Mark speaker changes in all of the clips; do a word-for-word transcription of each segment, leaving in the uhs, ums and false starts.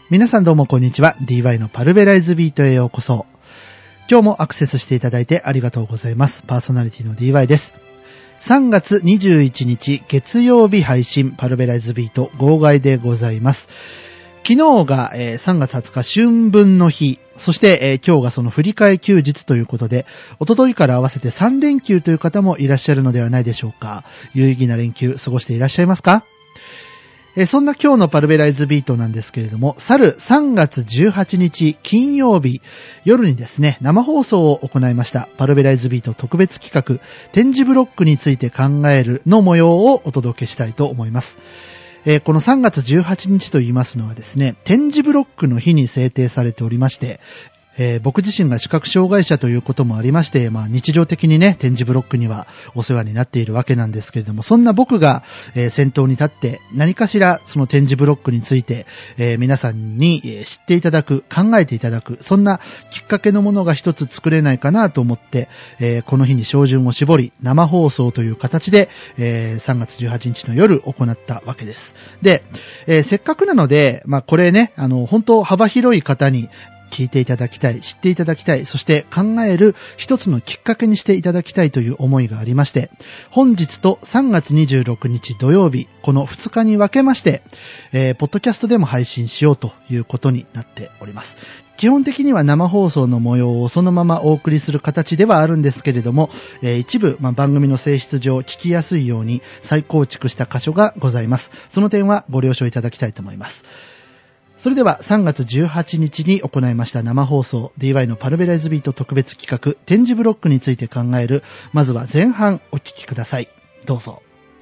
Speaker 1: 皆さんどうもこんにちは。ディーワイ のパルベライズビートへようこそ。今日もアクセスしていただいてありがとうございます。パーソナリティの ディーワイ です。さんがつにじゅういちにち月曜日配信パルベライズビート号外でございます。昨日が、えー、さんがつはつか春分の日、そして、えー、今日がその振り替え休日ということで、一昨日から合わせてさんれんきゅうという方もいらっしゃるのではないでしょうか。有意義な連休過ごしていらっしゃいますか？えー、そんな今日のパルベライズビートなんですけれども、去るさんがつじゅうはちにち金曜日夜にですね、生放送を行いましたパルベライズビート特別企画展示ブロックについて考えるの模様をお届けしたいと思います。えー、このさんがつじゅうはちにちと言いますのはですね、展示ブロックの日に制定されておりまして、えー、僕自身が視覚障害者ということもありまして、まあ日常的にね、展示ブロックにはお世話になっているわけなんですけれども、そんな僕が、えー、先頭に立って何かしらその展示ブロックについて、えー、皆さんに、えー、知っていただく、考えていただく、そんなきっかけのものが一つ作れないかなと思って、えー、この日に照準を絞り、生放送という形で、えー、さんがつじゅうはちにちの夜行ったわけです。で、えー、せっかくなので、まあこれね、あの、本当幅広い方に聞いていただきたい、知っていただきたい、そして考える一つのきっかけにしていただきたいという思いがありまして、本日とさんがつにじゅうろくにち土曜日、このふつかに分けまして、えー、ポッドキャストでも配信しようということになっております。基本的には生放送の模様をそのままお送りする形ではあるんですけれども、えー、一部、まあ、番組の性質上聞きやすいように再構築した箇所がございます。その点はご了承いただきたいと思います。それではさんがつじゅうはちにちに行いました生放送 ディーワイ のパルベライズビート特別企画展示ブロックについて考える、まずは前半お聞きください。どうぞ。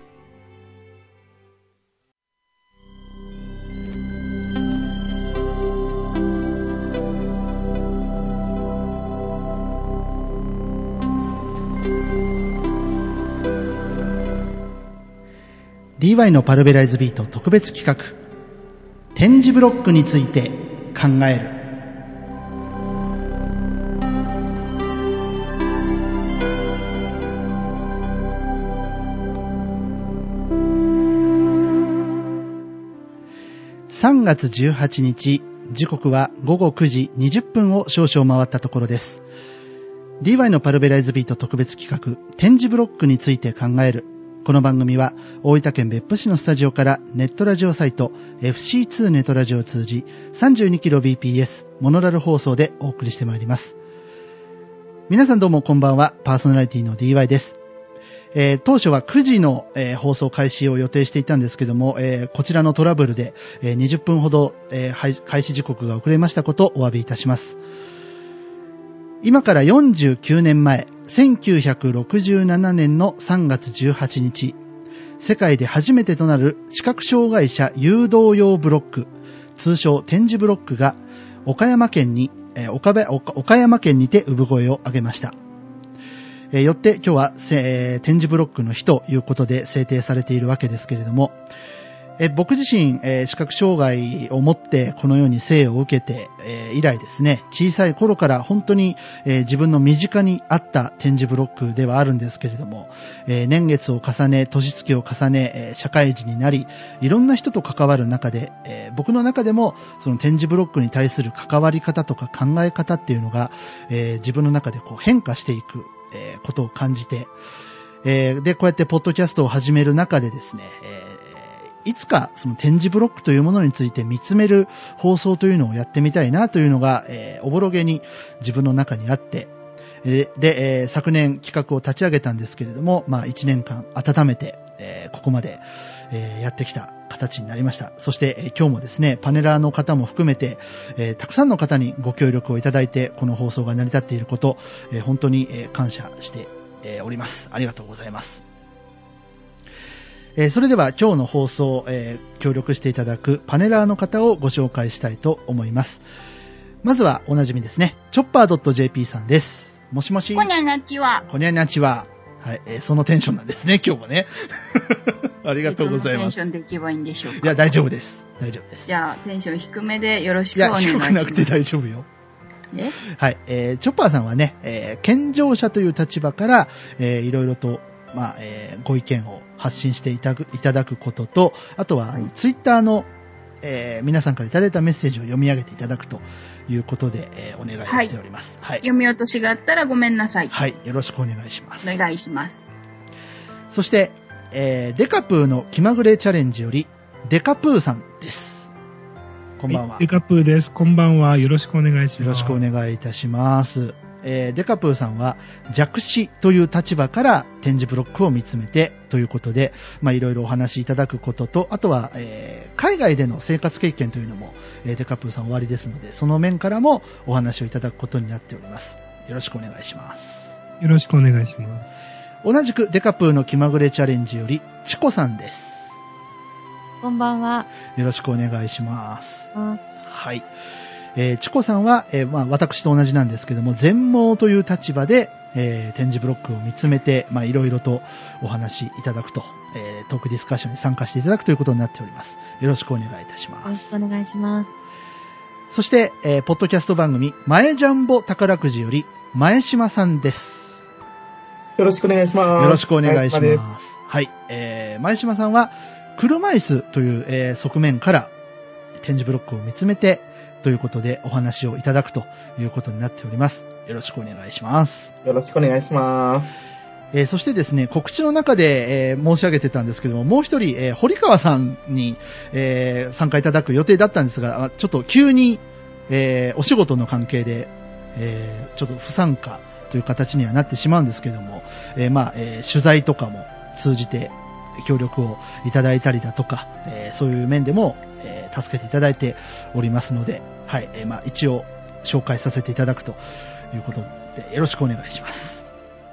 Speaker 1: ディーワイ のパルベライズビート特別企画展示ブロックについて考える。さんがつじゅうはちにち、時刻はごごくじにじゅっぷんを少々回ったところです。ディーワイ のパルベライズビート特別企画展示ブロックについて考える。この番組は大分県別府市のスタジオからネットラジオサイト エフシーツー ネットラジオを通じ さんじゅうにキロビーピーエス モノラル放送でお送りしてまいります。皆さんどうもこんばんは。パーソナリティの ディーワイ です。えー、当初はくじの、えー、放送開始を予定していたんですけども、えー、こちらのトラブルで、えー、にじゅっぷんほど、えー、開始時刻が遅れましたことをお詫びいたします。今からよんじゅうきゅうねんまえ、せんきゅうひゃくろくじゅうななねんのさんがつじゅうはちにち、世界で初めてとなる視覚障害者誘導用ブロック、通称展示ブロックが岡山県に、えー、岡, 岡山県にて産声を上げました。えー、よって今日は、えー、展示ブロックの日ということで制定されているわけですけれども、え僕自身、えー、視覚障害を持ってこのように生を受けて、えー、以来ですね、小さい頃から本当に、えー、自分の身近にあった展示ブロックではあるんですけれども、えー、年月を重ね、年月を重ね、えー、社会人になり、いろんな人と関わる中で、えー、僕の中でもその展示ブロックに対する関わり方とか考え方っていうのが、えー、自分の中でこう変化していく、えー、ことを感じて、えー、で、こうやってポッドキャストを始める中でですね、えーいつかその展示ブロックというものについて見つめる放送というのをやってみたいなというのが、えー、おぼろげに自分の中にあって、えー、で、えー、昨年企画を立ち上げたんですけれども、まあいちねんかん温めて、えー、ここまで、えー、やってきた形になりました。そして、えー、今日もですね、パネラーの方も含めて、えー、たくさんの方にご協力をいただいて、この放送が成り立っていること、えー、本当に、えー、感謝して、えー、おります。ありがとうございます。えー、それでは今日の放送、えー、協力していただくパネラーの方をご紹介したいと思います。まずはおなじみですね、チョッパー .jp さんです。もしもし。
Speaker 2: こにゃなちは。
Speaker 1: こにゃなちは。はい、えー、そのテンションなんですね、今日もね。ありがとうございます。
Speaker 2: テンションでいけばいいんでしょうか。
Speaker 1: いや、大丈夫です。大丈夫です。
Speaker 2: じゃあ、テンション低めでよろしくお願いします。
Speaker 1: いや、低くなくて大丈夫よ。
Speaker 2: え
Speaker 1: はい、えー、チョッパーさんはね、えー、健常者という立場から、えー、いろいろとまあえー、ご意見を発信していただく、いただくことと、あとは、はい、ツイッターの、 えー、皆さんからいただいたメッセージを読み上げていただくということで、えー、お願いをしております。はい。
Speaker 2: 読み落としがあったらごめんなさい。
Speaker 1: はい。よろしくお願いします。
Speaker 2: お願いします。
Speaker 1: そして、えー、デカプーの気まぐれチャレンジより、デカプーさんです。こんばんは。
Speaker 3: デカプーです。こんばんは。よろしくお願いします。
Speaker 1: よろしくお願いいたします。えー、デカプーさんは弱視という立場から点字ブロックを見つめてということで、まあいろいろお話しいただくことと、あとは、えー、海外での生活経験というのも、えー、デカプーさんおありですので、その面からもお話をいただくことになっております。よろしくお願いします。
Speaker 3: よろしくお願いします。
Speaker 1: 同じくデカプーの気まぐれチャレンジよりチコさんです。
Speaker 4: こんばんは。
Speaker 1: よろしくお願いします。
Speaker 4: あ
Speaker 1: はい。えー、チコさんは、えー、まあ、私と同じなんですけども、全盲という立場で、えー、点字ブロックを見つめて、まあ、いろいろとお話しいただくと、えー、トークディスカッションに参加していただくということになっております。よろしくお願いいたします。
Speaker 4: よろしくお願いします。
Speaker 1: そして、えー、ポッドキャスト番組、前ジャンボ宝くじより、前島さんです。
Speaker 5: よろしくお願いします。
Speaker 1: よろしくお願いします。
Speaker 5: 前島です。
Speaker 1: はい。えー、前島さんは、車椅子という、えー、側面から、点字ブロックを見つめて、ということでお話をいただくということになっております。よろしくお願いします。
Speaker 5: よろしくお願いします。
Speaker 1: えー、そしてですね、告知の中で、えー、申し上げてたんですけども、もう一人、えー、堀川さんに、えー、参加いただく予定だったんですが、ちょっと急に、えー、お仕事の関係で、えー、ちょっと不参加という形にはなってしまうんですけども、えー、まあ、えー、取材とかも通じて協力をいただいたりだとか、えー、そういう面でも、えー、助けていただいておりますので、はい、えー、まあ、一応紹介させていただくということで、よろしくお願いします。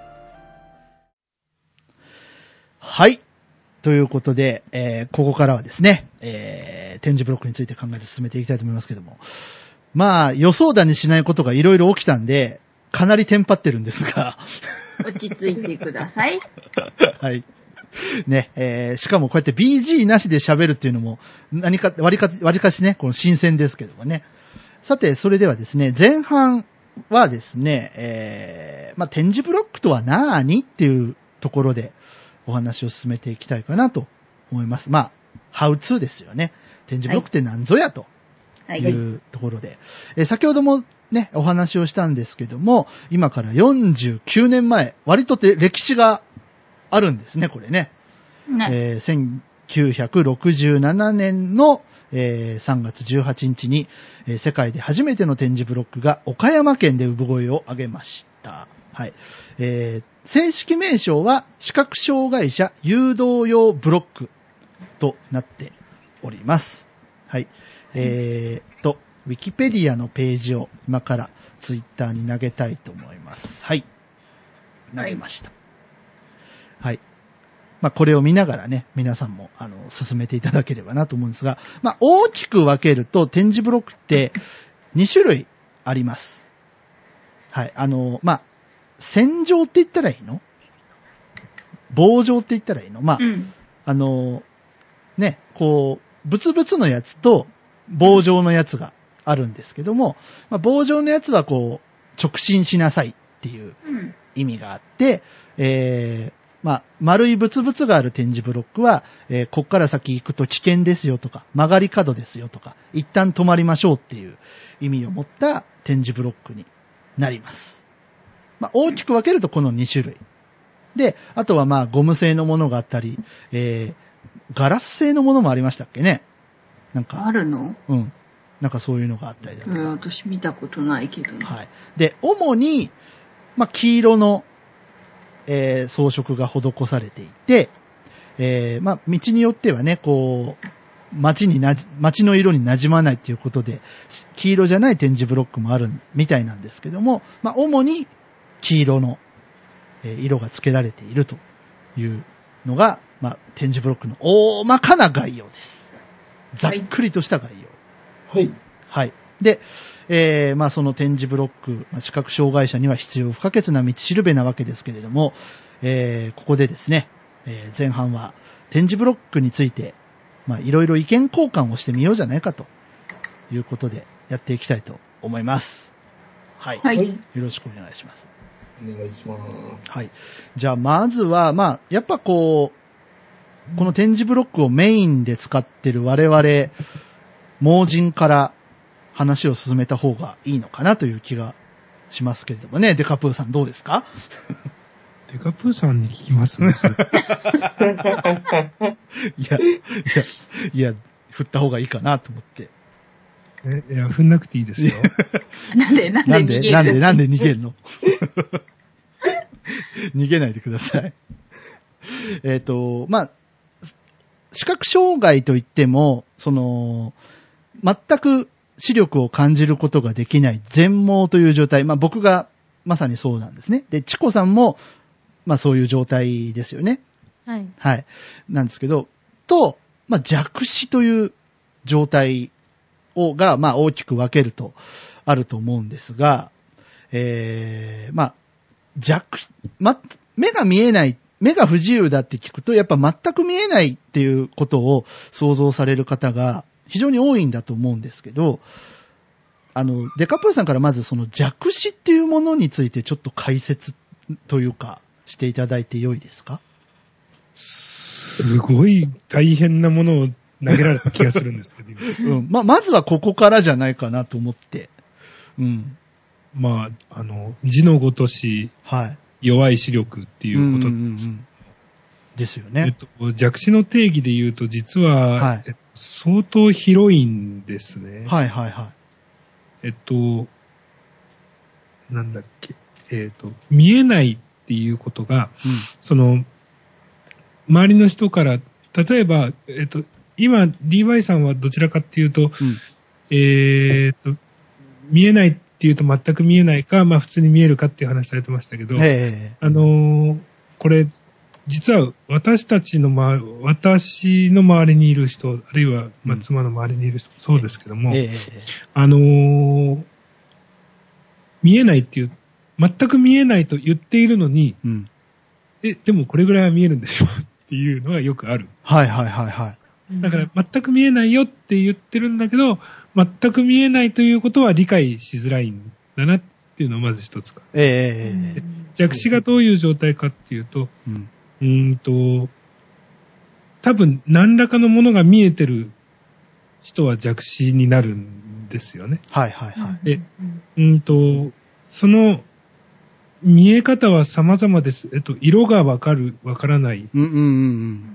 Speaker 1: はい。ということで、えー、ここからはですね、えー、点字ブロックについて考えて進めていきたいと思いますけども、まあ、予想だにしないことがいろいろ起きたんで、かなりテンパってるんですが。
Speaker 2: 落ち着いてください。
Speaker 1: はい。ね、えー、しかもこうやって ビージー なしで喋るっていうのも、何か、割か、割かしね、この新鮮ですけどもね。さて、それではですね、前半はですね、えー、まあ、点字ブロックとは何っていうところでお話を進めていきたいかなと思います。まあ、ハウツーですよね。点字ブロックって何ぞやというところで。はいはい、えー、先ほどもね、お話をしたんですけども、今からよんじゅうきゅうねんまえ、割とて歴史があるんですね、これね。ねえー、せんきゅうひゃくろくじゅうななねんの、えー、さんがつじゅうはちにちに、えー、世界で初めての点字ブロックが岡山県で産声を上げました。はい。えー、正式名称は視覚障害者誘導用ブロックとなっております。はい。えーと、ウィキペディアのページを今からツイッターに投げたいと思います。はい。投げました。はい。まあ、これを見ながらね、皆さんも、あの、進めていただければなと思うんですが、まあ、大きく分けると、点字ブロックってにしゅるいあります。はい。あの、まあ、線状って言ったらいいの？棒状って言ったらいいの？まあ、うん、あの、ね、こう、ブツブツのやつと棒状のやつがあるんですけども、まあ、棒状のやつはこう、直進しなさいっていう意味があって、えー、まあ、丸いブツブツがある点字ブロックは、えー、こっから先行くと危険ですよとか、曲がり角ですよとか、一旦止まりましょうっていう意味を持った点字ブロックになります。まあ、大きく分けるとこのにしゅるい。で、あとはまあ、ゴム製のものがあったり、えー、ガラス製のものもありましたっけね？なんか。
Speaker 2: あるの？
Speaker 1: うん。なんかそういうのがあったりだとか。
Speaker 2: うん、私見たことないけどね。
Speaker 1: はい。で、主に、まあ、黄色の、えー、装飾が施されていて、えー、まあ、道によってはね、こう、街になじ、街の色に馴染まないということで、黄色じゃない点字ブロックもあるみたいなんですけども、まあ、主に黄色の、えー、色が付けられているというのが、まあ、点字ブロックの大まかな概要です。ざっくりとした概要。
Speaker 5: はい。
Speaker 1: はい。で、えー、まあその点字ブロック、まあ、視覚障害者には必要不可欠な道しるべなわけですけれども、えー、ここでですね、えー、前半は点字ブロックについて、まあいろいろ意見交換をしてみようじゃないかということでやっていきたいと思います。はい。はい。よろしくお願いします。
Speaker 5: お願いします。
Speaker 1: はい。じゃあまずは、まあやっぱこう、この点字ブロックをメインで使ってる我々 盲人から話を進めた方がいいのかなという気がしますけれどもね。デカプーさんどうですか？
Speaker 3: デカプーさんに聞きますね。それ
Speaker 1: いや、いや、いや、振った方がいいかなと思って。
Speaker 3: え、いや、振んなくていいですよ。
Speaker 2: なんで、なんで
Speaker 1: なんで、
Speaker 2: 逃げる
Speaker 1: なんで、なんで逃げるの？逃げないでください。えっと、まあ、視覚障害といっても、その、全く視力を感じることができない全盲という状態。まあ僕がまさにそうなんですね。で、チコさんも、まあそういう状態ですよね。
Speaker 4: はい。
Speaker 1: はい。なんですけど、と、まあ弱視という状態を、が、まあ大きく分けると、あると思うんですが、えー、まあ、弱、ま、目が見えない、目が不自由だって聞くと、やっぱ全く見えないっていうことを想像される方が非常に多いんだと思うんですけど、あの、デカプーさんからまずその弱視っていうものについてちょっと解説というかしていただいてよいですか？
Speaker 3: すごい大変なものを投げられた気がするんですけど、
Speaker 1: うん。ま、まずはここからじゃないかなと思って。うん。
Speaker 3: まあ、あの、字のごとし、
Speaker 1: はい。
Speaker 3: 弱い視力っていうことです。
Speaker 1: うんうんうん、ですよね。
Speaker 3: えっと、弱視の定義で言うと、実は、
Speaker 1: はい、
Speaker 3: えっと、相当広いんですね。
Speaker 1: はいはいはい。
Speaker 3: えっと、なんだっけ、えっと、見えないっていうことが、
Speaker 1: うん、
Speaker 3: その、周りの人から、例えば、えっと、今、ディーワイ さんはどちらかっていうと、うん、えー、っと、見えないっていうと全く見えないか、まあ普通に見えるかっていう話されてましたけど、
Speaker 1: えー、
Speaker 3: あのー、これ、実は私たちのま、私の周りにいる人、あるいは、まあ、妻の周りにいる人、うん、そうですけども、えー、あのー、見えないっていう、全く見えないと言っているのに、うん、え、でもこれぐらいは見えるんでしょっていうのがよくある。
Speaker 1: はいはいはいはい。
Speaker 3: だから全く見えないよって言ってるんだけど、全く見えないということは理解しづらいんだなっていうのをまず一つか。
Speaker 1: ええー、
Speaker 3: 弱視がどういう状態かっていうと、うんうーんと、多分何らかのものが見えてる人は弱視になるんですよね。
Speaker 1: はいはいはい。
Speaker 3: で、うんと、その見え方は様々です。えっと、色がわかる、わからない。
Speaker 1: うんうんうん、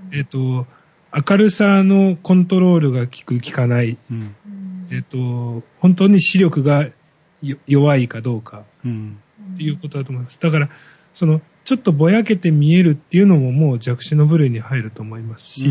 Speaker 3: えっと、明るさのコントロールが効く、効かない。うん、えっと、本当に視力が弱いかどうか。っていうことだと思います。だから、その、ちょっとぼやけて見えるっていうのももう弱視の部類に入ると思いますし、うん、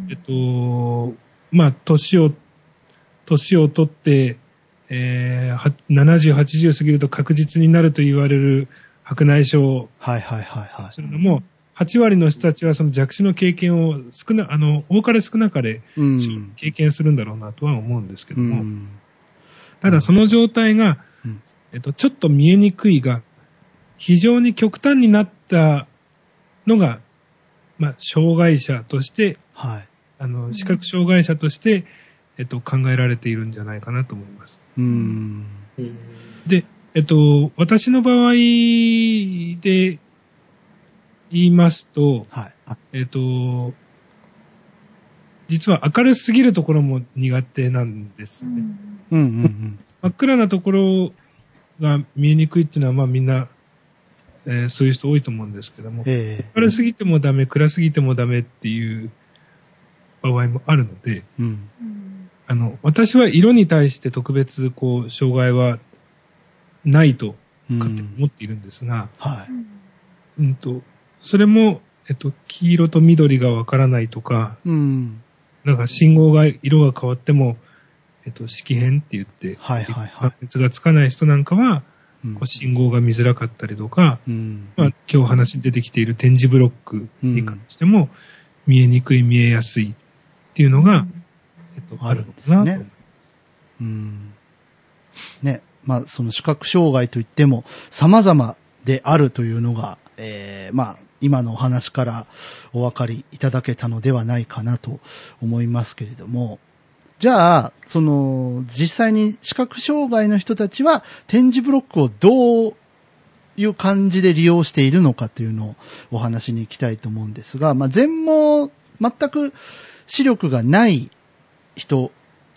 Speaker 3: えっと、まあ、年を、年を取って、えー、ななじゅう、はちじゅう過ぎると確実になると言われる白内障。
Speaker 1: はいはいはいはい。
Speaker 3: するのも、はち割の人たちはその弱視の経験を少な、あの、多かれ少なかれ、経験するんだろうなとは思うんですけども、うん、ただその状態が、うん、えっと、ちょっと見えにくいが、非常に極端になったのが、まあ、障害者として、はい、あの、視覚障害者として、えっと、考えられているんじゃないかなと思います。
Speaker 1: うーん
Speaker 3: で、えっと、私の場合で言いますと、はい、えっと、実は明るすぎるところも苦手なんですね。
Speaker 1: うんうんうん、
Speaker 3: 真っ暗なところが見えにくいっていうのは、まあみんな、えー、そういう人多いと思うんですけども、えー、明るすぎてもダメ、暗すぎてもダメっていう場合もあるので、うん、あの、私は色に対して特別、こう、障害はないと勝手に思っているんですが、
Speaker 1: うん、はい。
Speaker 3: うんと、それも、えっと、黄色と緑がわからないとか、うん、なんか信号が、色が変わっても、えっと、色変って言って、
Speaker 1: はいはいはい。
Speaker 3: 判別がつかない人なんかは、うん、こう信号が見づらかったりとか、うん、まあ、今日話に出てきている点字ブロックに関しても、見えにくい、見えやすいっていうのが、うんえっと、あるのかなと思います。
Speaker 1: ね。うん。ね。まあ、その視覚障害といっても、様々であるというのが、えー、まあ、今のお話からお分かりいただけたのではないかなと思いますけれども、じゃあ、その、実際に視覚障害の人たちは、点字ブロックをどういう感じで利用しているのかというのをお話に行きたいと思うんですが、まあ、全盲、全く視力がない人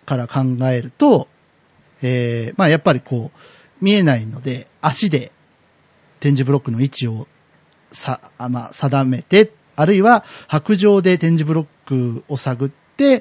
Speaker 1: から考えると、えー、まあやっぱりこう、見えないので、足で点字ブロックの位置をさ、あまあ、定めて、あるいは白状で点字ブロックを探って、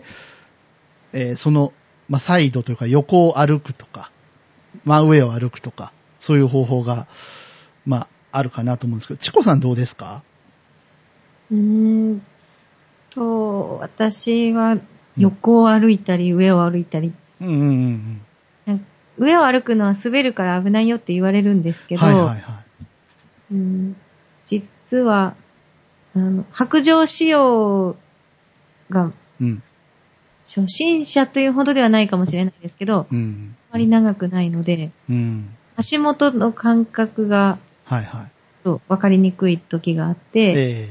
Speaker 1: えー、その、まあ、サイドというか横を歩くとか、真上を歩くとか、そういう方法が、まあ、あるかなと思うんですけど、チコさんどうですか？
Speaker 4: うーんと、私は横を歩いたり、上を歩いたり、
Speaker 1: うんうんうんうん
Speaker 4: なんか上を歩くのは滑るから危ないよって言われるんですけど、
Speaker 1: はいはいはい。
Speaker 4: うん、実は、あの、白状仕様が、
Speaker 1: うん
Speaker 4: 初心者というほどではないかもしれないですけど、
Speaker 1: うん
Speaker 4: あまり長くないので、
Speaker 1: うん
Speaker 4: 足元の感覚が
Speaker 1: はいはい。
Speaker 4: そう分かりにくい時があって、
Speaker 1: え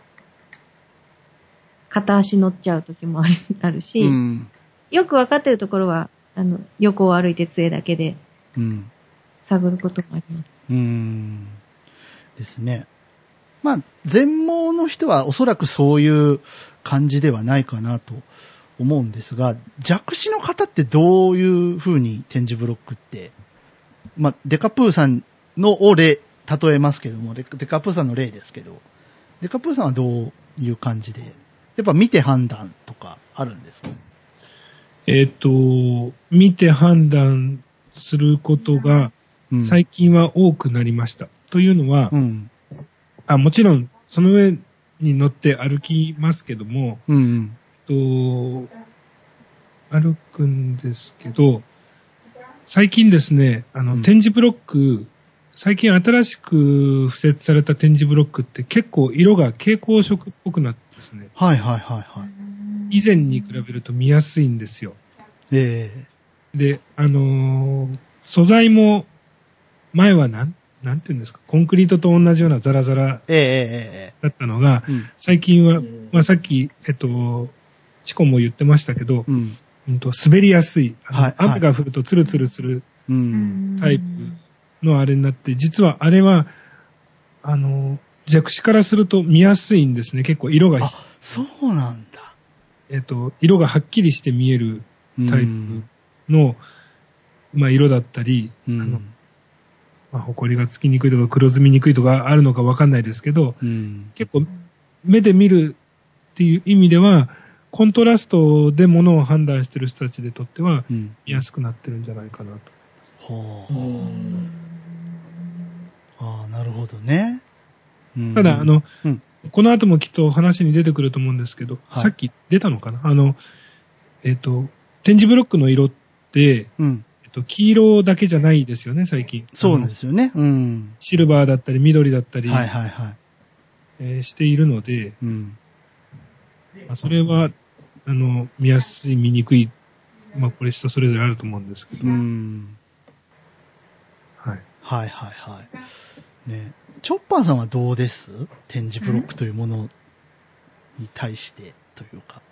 Speaker 4: 片足乗っちゃう時もあるある
Speaker 1: ー、
Speaker 4: し、
Speaker 1: うん
Speaker 4: よく分かってるところは、あの、横を歩いて杖だけで
Speaker 1: うん
Speaker 4: 探ることもあります。
Speaker 1: うーんですね。まあ、全盲の人はおそらくそういう感じではないかなと思うんですが、弱視の方ってどういう風に点字ブロックって、まあ、デカプーさんのを例、例えますけども、デカプーさんの例ですけど、デカプーさんはどういう感じで、やっぱ見て判断とかあるんですか？
Speaker 3: えっと、見て判断することが
Speaker 1: うん
Speaker 3: 最近は多くなりました。というのは、
Speaker 1: うん
Speaker 3: あ、もちろんその上に乗って歩きますけども、
Speaker 1: うん
Speaker 3: と歩くんですけど、最近ですね、あの、
Speaker 1: うん
Speaker 3: 点字ブロック、最近新しく付設された点字ブロックって結構色が蛍光色っぽくなってですね、
Speaker 1: はいはいはいはい。
Speaker 3: 以前に比べると見やすいんですよ。
Speaker 1: え
Speaker 3: で、あのー素材も、前はなん、なんていうんですか、コンクリートと同じようなザラザラ
Speaker 1: えええええ
Speaker 3: だったのが、
Speaker 1: えうん
Speaker 3: 最近は、まあ、さっき、えっと、チコも言ってましたけど、
Speaker 1: うん
Speaker 3: うんと滑りやすい。あの
Speaker 1: はいはい
Speaker 3: 雨が降るとツルツルする
Speaker 1: うん
Speaker 3: タイプのあれになって、実はあれは、あの、弱視からすると見やすいんですね。結構色が、
Speaker 1: あ、そうなんだ。
Speaker 3: えっと、色がはっきりして見えるタイプの、まあ、色だったり、
Speaker 1: うん
Speaker 3: あの、まあ、埃がつきにくいとか黒ずみにくいとかあるのかわかんないですけど、
Speaker 1: うん
Speaker 3: 結構目で見るっていう意味では、コントラストで物を判断している人たちにとっては
Speaker 1: うん
Speaker 3: 見やすくなってるんじゃないかなと。
Speaker 1: ほう。
Speaker 5: うん
Speaker 1: ああ、なるほどね。うん
Speaker 3: ただ、あの、
Speaker 1: うん
Speaker 3: この後もきっと話に出てくると思うんですけど、
Speaker 1: はい
Speaker 3: さっき出たのかなあの、えっ、と、点字ブロックの色って、
Speaker 1: うん。
Speaker 3: えっと、黄色だけじゃないですよね、最近。
Speaker 1: そうなん
Speaker 3: あの
Speaker 1: ですよね。うん。
Speaker 3: シルバーだったり緑だったり、
Speaker 1: はいはいはい。
Speaker 3: えーしているので、
Speaker 1: うん。
Speaker 3: まあ、それは、あの、見やすい、見にくい、まあ、これ人それぞれあると思うんですけど、
Speaker 1: うん。
Speaker 3: はい。
Speaker 1: はいはいはい。ね。チョッパーさんはどうです？点字ブロックというものに対してというか。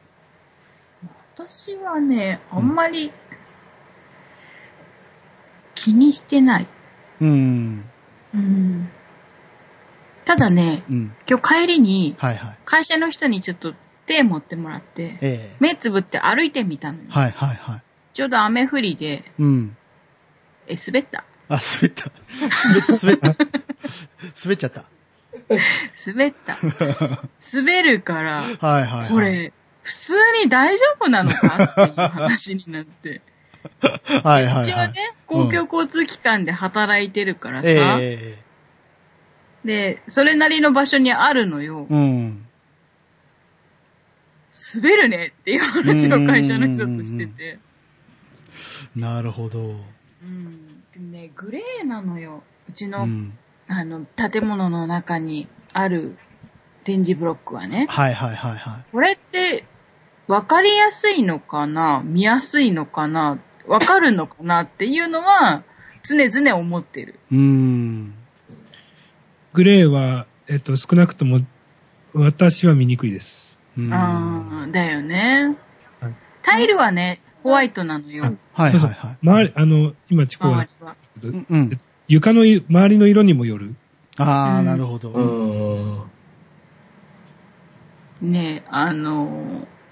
Speaker 2: 私はね、あんまり気にしてない。
Speaker 1: うん。
Speaker 2: うん。ただね、
Speaker 1: うん。
Speaker 2: 今日帰りに
Speaker 1: はいはい。
Speaker 2: 会社の人にちょっと手持ってもらって、
Speaker 1: ええ。
Speaker 2: 目つぶって歩いてみたのよ。
Speaker 1: はいはいはい。
Speaker 2: ちょうど雨降りで、
Speaker 1: うん。
Speaker 2: え、滑った。
Speaker 1: あ、滑った。滑った。滑った。滑っちゃった。
Speaker 2: 滑った。滑るから、
Speaker 1: はいはい、はい。
Speaker 2: これ、普通に大丈夫なのかっていう話になって。
Speaker 1: はいはい、はい。
Speaker 2: うちはね、公共交通機関で働いてるからさ、
Speaker 1: え
Speaker 2: で、それなりの場所にあるのよ
Speaker 1: え。うん。
Speaker 2: 滑るねっていう話を会社の人としてて。
Speaker 1: なるほど。
Speaker 2: うん。でもね、グレーなのよ。うちの、
Speaker 1: うん、
Speaker 2: あの、建物の中にある点字ブロックはね。
Speaker 1: はいはいはいはい。
Speaker 2: これって、わかりやすいのかな？見やすいのかな？わかるのかなっていうのは、常々思ってる。
Speaker 1: うーん。
Speaker 3: グレーは、えっと、少なくとも、私は見にくいです。
Speaker 1: うん
Speaker 2: ああ、だよね。
Speaker 3: はい
Speaker 2: タイルはね、ホワイトなのよ。
Speaker 1: はい
Speaker 3: そうそう
Speaker 1: はいはい。
Speaker 3: 周り、あの、今、チコが
Speaker 2: 周りは。
Speaker 1: うんうん。
Speaker 3: 床のい周りの色にもよる。
Speaker 1: ああ、
Speaker 2: うん
Speaker 1: なるほど。
Speaker 5: うん。
Speaker 2: ね、あの、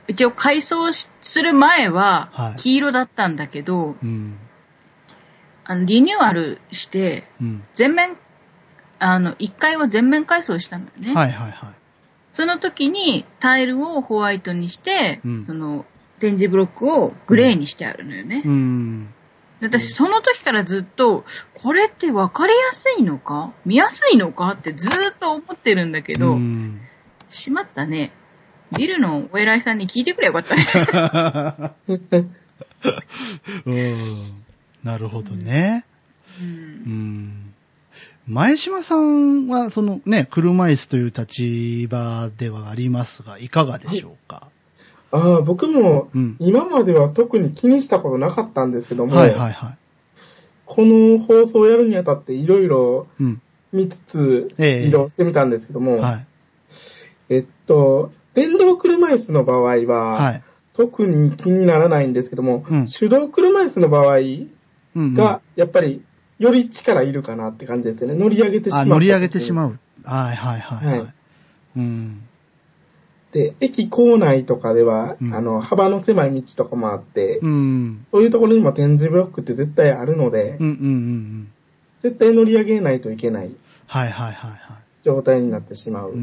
Speaker 2: 一応改装しする前は黄色だったんだけど、はいうん、あのリニューアルして、うん、全面、あの、いっかいは全面改装したのよね。はいはいはい。その時にタイルをホワイトにして、うん、その展示ブロックをグレーにしてあるのよね。うん、私その時からずっと、これって分かりやすいのか見やすいのかってずっと思ってるんだけど、うん、しまったね。ビルのお偉いさんに聞いてくればよかったね。
Speaker 1: うん。なるほどね。うん。うん前島さんは、そのね、車椅子という立場ではありますが、いかがでしょうか？
Speaker 5: はい、ああ、僕も、今までは特に気にしたことなかったんですけども、
Speaker 1: はいはいはい。
Speaker 5: この放送をやるにあたっていろいろ見つつ移動してみたんですけども、ええはい、えっと、電動車椅子の場合は、はい、特に気にならないんですけども、うん、手動車椅子の場合が、やっぱり、より力いるかなって感じですね。乗り上げてしまう。あ、
Speaker 1: 乗り上げてしまう。はいはいはい、はい。はい。
Speaker 5: うん。で、駅構内とかでは、うん、あの、幅の狭い道とかもあって、うん、そういうところにも展示ブロックって絶対あるので、うんうんうんうん、絶対乗り上げないといけない。
Speaker 1: はいはいはいはい。
Speaker 5: 状態になってしまう。うん。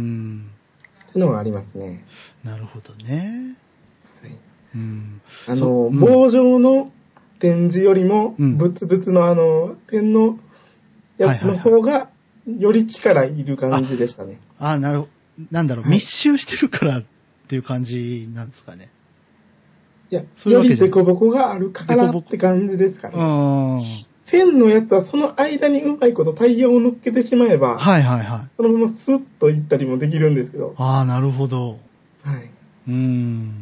Speaker 5: っていうのがありますね。
Speaker 1: なるほどね。はい。
Speaker 5: うん。あの、うん、棒状の展示よりも、ブツブツのあの、点のやつの方が、より力いる感じでしたね。
Speaker 1: ああ、なるほど。なんだろう、はい、密集してるからっていう感じなんですかね。
Speaker 5: いや、そういうわけじゃよりデコボコがあるからって感じですかね。線のやつはその間にうまいことタイヤを乗っけてしまえば、はいはいはい。そのままスッといったりもできるんですけど。
Speaker 1: ああ、なるほど。はい。うーん。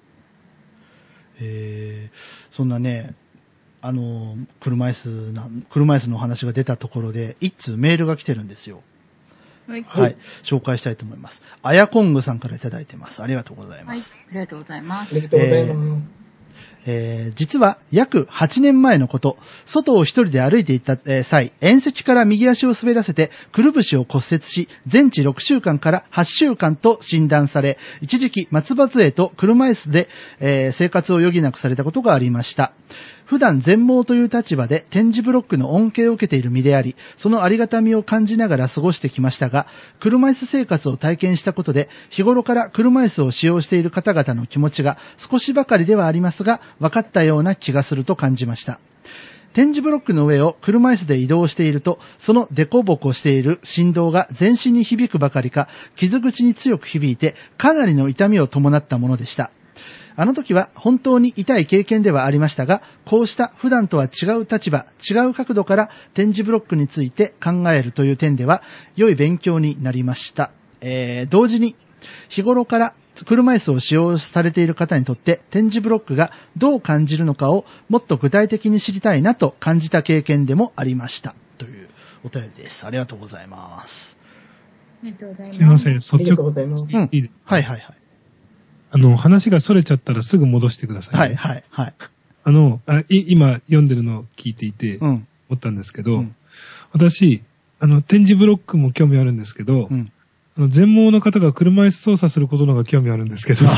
Speaker 1: えー、そんなね、あの、車椅子な、車椅子の話が出たところで、一通メールが来てるんですよ。はい。はい。紹介したいと思います。あやこんぐさんからいただいてます。ありがとうございます。
Speaker 2: はい。ありがとうございます。
Speaker 5: ありがとうございます。
Speaker 1: えー、実は約はちねんまえのこと、外を一人で歩いていた、えー、際、縁石から右足を滑らせてくるぶしを骨折し、全治ろくしゅうかんからはっしゅうかんと診断され、一時期松葉杖と車椅子で、えー、生活を余儀なくされたことがありました。普段全盲という立場で点字ブロックの恩恵を受けている身であり、そのありがたみを感じながら過ごしてきましたが、車椅子生活を体験したことで、日頃から車椅子を使用している方々の気持ちが少しばかりではありますが、分かったような気がすると感じました。点字ブロックの上を車椅子で移動していると、そのデコボコしている振動が全身に響くばかりか、傷口に強く響いて、かなりの痛みを伴ったものでした。あの時は本当に痛い経験ではありましたが、こうした普段とは違う立場、違う角度から点字ブロックについて考えるという点では良い勉強になりました。えー、同時に日頃から車椅子を使用されている方にとって点字ブロックがどう感じるのかをもっと具体的に知りたいなと感じた経験でもありましたというお便りです。ありがとうございます。
Speaker 2: ありがとうございます。
Speaker 3: すいません、率直
Speaker 5: ありがとうございます。
Speaker 3: うん、いいですか？
Speaker 1: はいはいはい。
Speaker 3: あの、話が逸れちゃったらすぐ戻してください、ね。
Speaker 1: はいはいはい。
Speaker 3: あのあい、今読んでるのを聞いていて、思ったんですけど、うん、私、あの、点字ブロックも興味あるんですけど、うん、あの全盲の方が車椅子操作することの方が興味あるんですけど。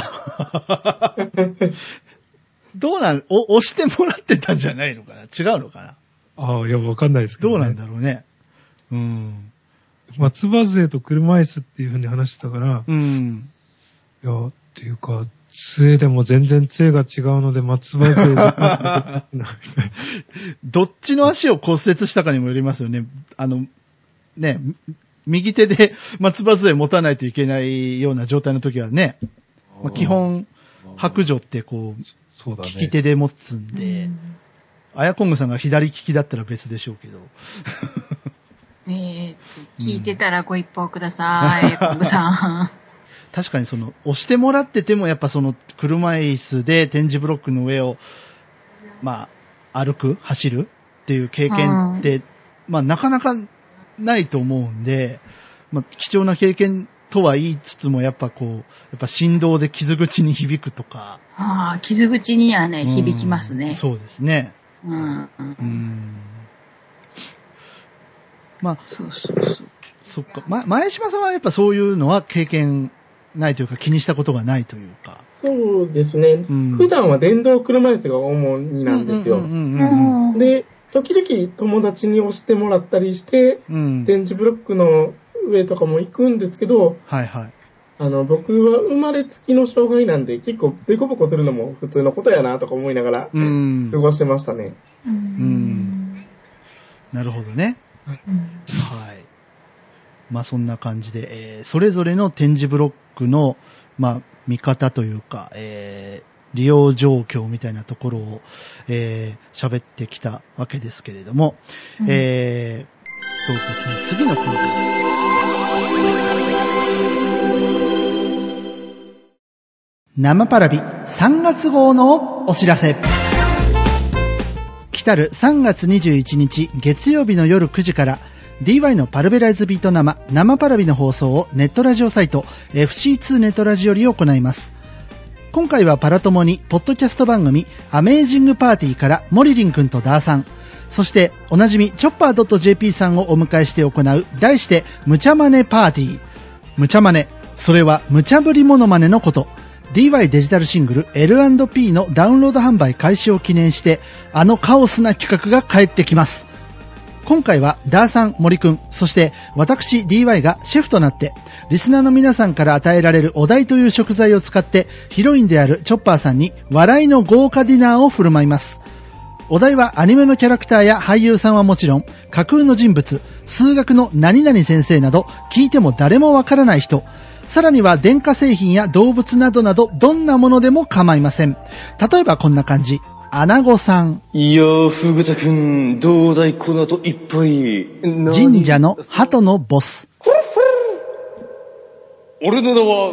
Speaker 1: どうなん、お、押してもらってたんじゃないのかな？違うのかな？
Speaker 3: ああ、いや、わかんないですけど、
Speaker 1: ね。どうなんだろうね。うん。
Speaker 3: 松葉杖と車椅子っていう風に話してたから、うん。いや、っていうか、杖でも全然杖が違うので、松葉杖で。
Speaker 1: どっちの足を骨折したかにもよりますよね。あの、ね、右手で松葉杖持たないといけないような状態の時はね、まあ、基本、白状ってこう、そうだね、利き手で持つんで、あやこんぐさんが左利きだったら別でしょうけど。
Speaker 2: えー、聞いてたらご一報ください、あやこんぐさん。
Speaker 1: 確かにその、押してもらっててもやっぱその車椅子で点字ブロックの上を、まあ、歩く、走るっていう経験って、まあなかなかないと思うんで、まあ貴重な経験とは言いつつもやっぱこう、やっぱ振動で傷口に響くとか。
Speaker 2: ああ、傷口にはね、響きますね。
Speaker 1: そうですね。
Speaker 2: うん。うん。
Speaker 1: まあ、
Speaker 2: そうそうそう。
Speaker 1: そっか。ま、前島さんはやっぱそういうのは経験ないというか気にしたことがないというか。
Speaker 5: そうですね。うん、普段は電動車椅子が主になんですよ。で、時々友達に押してもらったりして、うん、電磁ブロックの上とかも行くんですけど、
Speaker 1: はいはい。
Speaker 5: あの、僕は生まれつきの障害なんで、結構デコボコするのも普通のことやなとか思いながら、うん、過ごしてましたね。うん。
Speaker 1: なるほどね。はい。まあそんな感じで、えー、それぞれの点字ブロックの、まあ、見方というか、えー、利用状況みたいなところを、えー、喋ってきたわけですけれども、うん、えー、そうですね、次のコーナー。生パラビさんがつ号のお知らせ。来たるさんがつにじゅういちにち月曜日の夜くじから ディーワイ のパルベライズビート生生パラビの放送をネットラジオサイト エフシーツー ネットラジオより行います。今回はパラトモにポッドキャスト番組アメージングパーティーからモリリンくんとダーさん、そしておなじみチョッパー .jp さんをお迎えして行う題してムチャマネパーティー。ムチャマネ、それはムチャぶりモノマネのこと。ディーワイ デジタルシングル エルアンドピー のダウンロード販売開始を記念してあのカオスな企画が帰ってきます。今回はダーさん、森くん、そして私 ディーワイ がシェフとなってリスナーの皆さんから与えられるお題という食材を使ってヒロインであるチョッパーさんに笑いの豪華ディナーを振る舞います。お題はアニメのキャラクターや俳優さんはもちろん架空の人物、数学の何々先生など聞いても誰もわからない人、さらには電化製品や動物などなどどんなものでも構いません。例えばこんな感じ。アナゴさん。
Speaker 6: いやー、ふぐたくん、どうだいこの後いっぱい。
Speaker 1: 神社の鳩のボス。
Speaker 6: 俺の名は、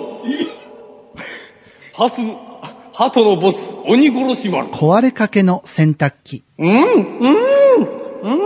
Speaker 6: ハス、鳩のボス、鬼殺し丸。
Speaker 1: 壊れかけの洗濯機。うん、うん、うん、うん。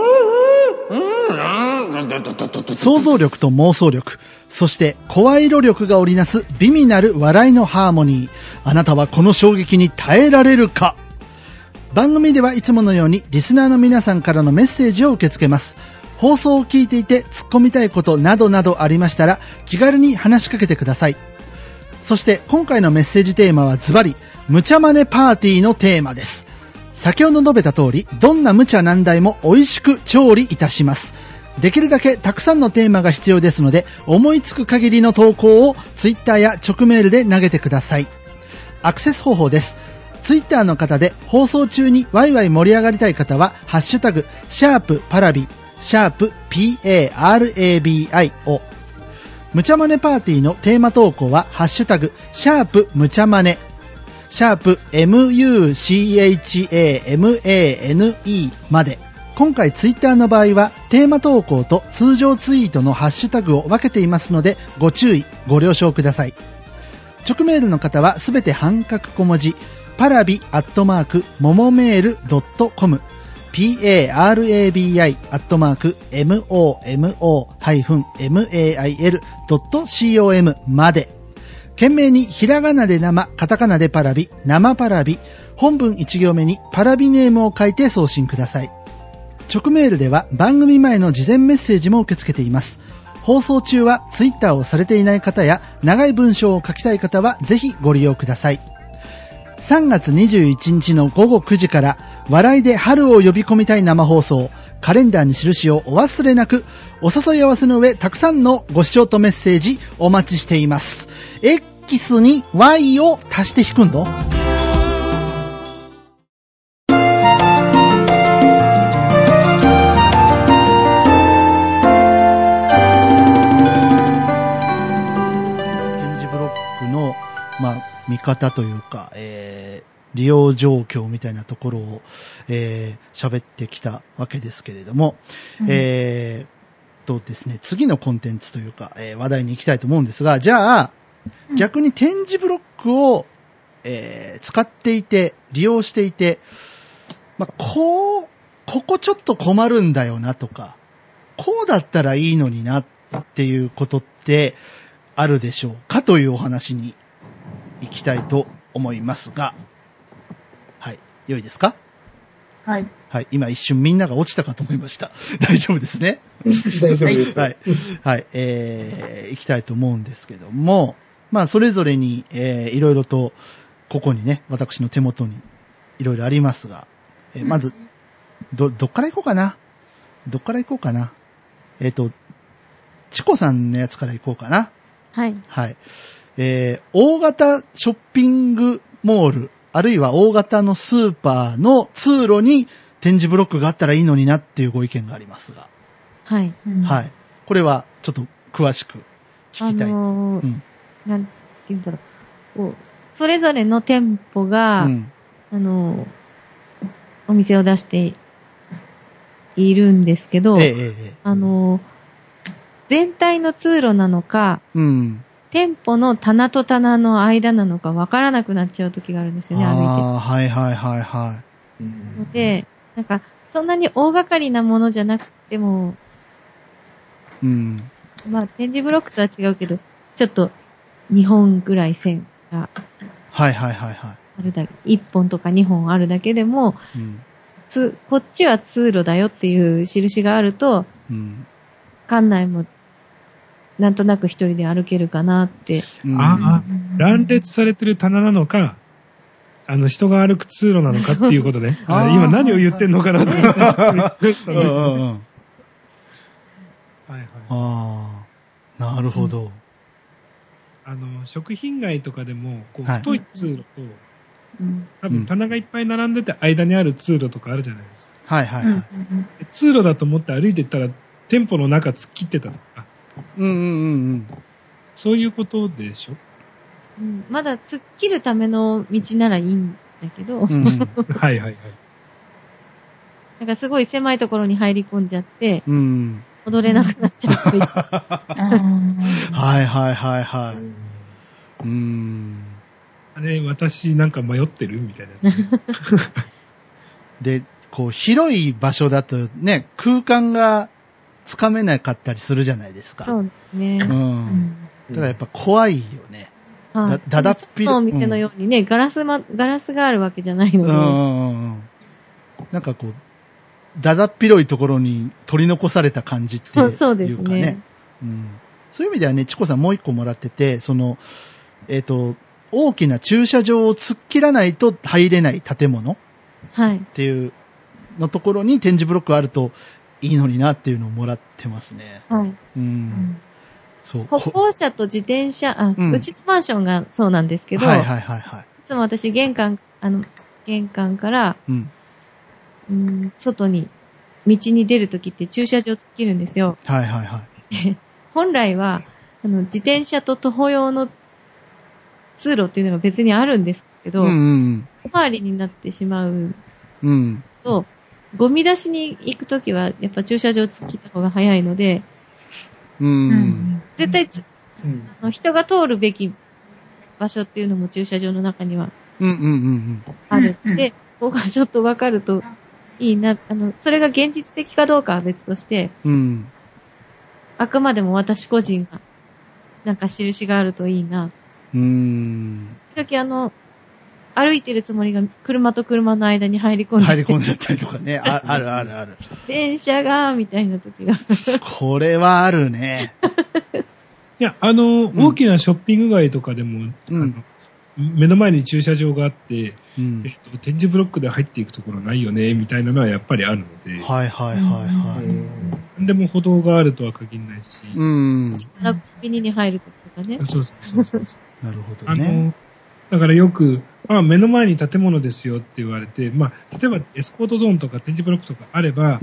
Speaker 1: 想像力と妄想力、そして声色力が織りなす美味なる笑いのハーモニー。あなたはこの衝撃に耐えられるか。番組ではいつものようにリスナーの皆さんからのメッセージを受け付けます。放送を聞いていて突っ込みたいことなどなどありましたら気軽に話しかけてください。そして今回のメッセージテーマはズバリムチャマネパーティーのテーマです。先ほど述べた通り、どんな無茶難題も美味しく調理いたします。できるだけたくさんのテーマが必要ですので、思いつく限りの投稿をツイッターや直メールで投げてください。アクセス方法です。ツイッターの方で放送中にワイワイ盛り上がりたい方は、ハッシュタグ、シャープパラビ、シャープ ピーエーアールエービーアイ を。ムチャマネパーティーのテーマ投稿は、ハッシュタグ、シャープムチャマネ、シャープ ムチャマネ まで。今回ツイッターの場合はテーマ投稿と通常ツイートのハッシュタグを分けていますのでご注意ご了承ください。直メールの方はすべて半角小文字パラビアットマークモモメールドットコム ピーエーアールエービーアイ アットマーク モモメール ドットコム まで。懸命にひらがなで生、カタカナでパラビ、生パラビ、本文いち行目にパラビネームを書いて送信ください。直メールでは番組前の事前メッセージも受け付けています。放送中はツイッターをされていない方や長い文章を書きたい方はぜひご利用ください。さんがつにじゅういちにちのごごくじから笑いで春を呼び込みたい生放送、カレンダーに印をお忘れなく。お誘い合わせの上たくさんのご視聴とメッセージお待ちしています。 X に Y を足して引くんだ。まあ、見方というか、えー、利用状況みたいなところを、えー、喋ってきたわけですけれども、うん、えー、とですね、次のコンテンツというか、えー、話題に行きたいと思うんですが、じゃあ、逆に点字ブロックを、えー、使っていて、利用していて、まあ、こう、ここちょっと困るんだよなとか、こうだったらいいのになっていうことってあるでしょうかというお話にいきたいと思いますが、はい、良いですか？
Speaker 2: はい。
Speaker 1: はい、今一瞬みんなが落ちたかと思いました。大丈夫ですね。
Speaker 5: 大丈夫です。
Speaker 1: はい、はい、えー、いきたいと思うんですけども、 まあ、それぞれに、えー、いろいろと、ここにね、私の手元に、いろいろありますが、えー、まず、ど、どっから行こうかな。どっから行こうかな。えっと、チコさんのやつから行こうかな。
Speaker 4: はい。
Speaker 1: はい。えー、大型ショッピングモール、あるいは大型のスーパーの通路に点字ブロックがあったらいいのになっていうご意見がありますが。
Speaker 4: はい。
Speaker 1: うん、はい。これは、ちょっと詳しく聞きたい。
Speaker 4: あのー、うん、なんて言うんだろう。こう、それぞれの店舗が、うん、あのー、お店を出しているんですけど、ええええ、あのー、全体の通路なのか、うん、店舗の棚と棚の間なのか分からなくなっちゃう時があるんですよね、歩いて。
Speaker 1: ああ、はいはいはいはい。
Speaker 4: ので、なんか、そんなに大掛かりなものじゃなくても、うん。まあ、点字ブロックとは違うけど、ちょっとにほんぐらい線が。
Speaker 1: はいはいはいはい。
Speaker 4: あるだけ、いっぽんとかにほんあるだけでも、うん、つ、こっちは通路だよっていう印があると、うん、館内もなんとなく一人で歩けるかなって。
Speaker 3: うん、ああ、乱列されてる棚なのか、あの人が歩く通路なのかっていうことね。あ今何を言ってんのかなって。
Speaker 1: はいはい、ああ、なるほど。うん、
Speaker 3: あの食品街とかでもこう太い通路と、はい、多分棚がいっぱい並んでて間にある通路とかあるじゃないですか。
Speaker 1: はいはいはい。
Speaker 3: 通路だと思って歩いていったら店舗の中突っ切ってたとか。
Speaker 1: うんうんうんうん。
Speaker 3: そういうことでしょ。
Speaker 4: うん、まだ突っ切るための道ならいいんだけど。うん、
Speaker 3: はいはいはい。
Speaker 4: なんかすごい狭いところに入り込んじゃって。うん。戻れなくなっちゃって。
Speaker 1: はいはいはいはい。うーん。
Speaker 3: あれ、私なんか迷ってるみたいなや
Speaker 1: つ。で、こう、広い場所だとね、空間がつかめなかったりするじゃないですか。
Speaker 4: そうですね。
Speaker 1: うん。だからやっぱ怖いよね。だ, だだっぴろ。
Speaker 4: 外のお店のようにね、うん、ガラスま、ガラスがあるわけじゃないので。うん。
Speaker 1: なんかこう、だだっ広いところに取り残された感じっていうかね。
Speaker 4: そうですね。
Speaker 1: うん。そういう意味ではね、チコさんもう一個もらってて、その、えっと、大きな駐車場を突っ切らないと入れない建物
Speaker 4: はい。
Speaker 1: っていうのところに点字ブロックあるといいのになっていうのをもらってますね。
Speaker 4: はい。うん。
Speaker 1: うん、
Speaker 4: そう。歩行者と自転車、あ、うん、うちのマンションがそうなんですけど、
Speaker 1: はいはいはいはい。
Speaker 4: いつも私玄関、あの、玄関から、うん。うん、外に、道に出るときって駐車場突っ切るんですよ。
Speaker 1: はいはいはい。
Speaker 4: 本来は、あの、自転車と徒歩用の通路っていうのが別にあるんですけど、うんうん、小回りになってしまうと、うん、ゴミ出しに行くときは、やっぱ駐車場突っ切った方が早いので、
Speaker 1: うんうん、
Speaker 4: 絶対つ、うん、あの人が通るべき場所っていうのも駐車場の中にはあるので、ここがちょっとわかるといいな、あの、それが現実的かどうかは別として、うん、あくまでも私個人が、なんか印があるといいな。
Speaker 1: うーん。
Speaker 4: 時々あの、歩いてるつもりが車と車の間に入り込んで。
Speaker 1: 入り込んじゃったりとかね。あ, あるあるある。
Speaker 4: 電車が、みたいな時が。
Speaker 1: これはあるね。
Speaker 3: いや、あの、うん、大きなショッピング街とかでも、うん、あの目の前に駐車場があって、うんえっと、点字ブロックで入っていくところないよね、みたいなのはやっぱりあるので。
Speaker 1: はいはいはいはい。
Speaker 3: でも歩道があるとは限らないし。
Speaker 1: うん。
Speaker 4: コンビニに入るとかね。
Speaker 3: そうそうそう
Speaker 1: なるほどね。あの、
Speaker 3: だからよく、あ、目の前に建物ですよって言われて、まあ、例えばエスコートゾーンとか点字ブロックとかあれば、うん、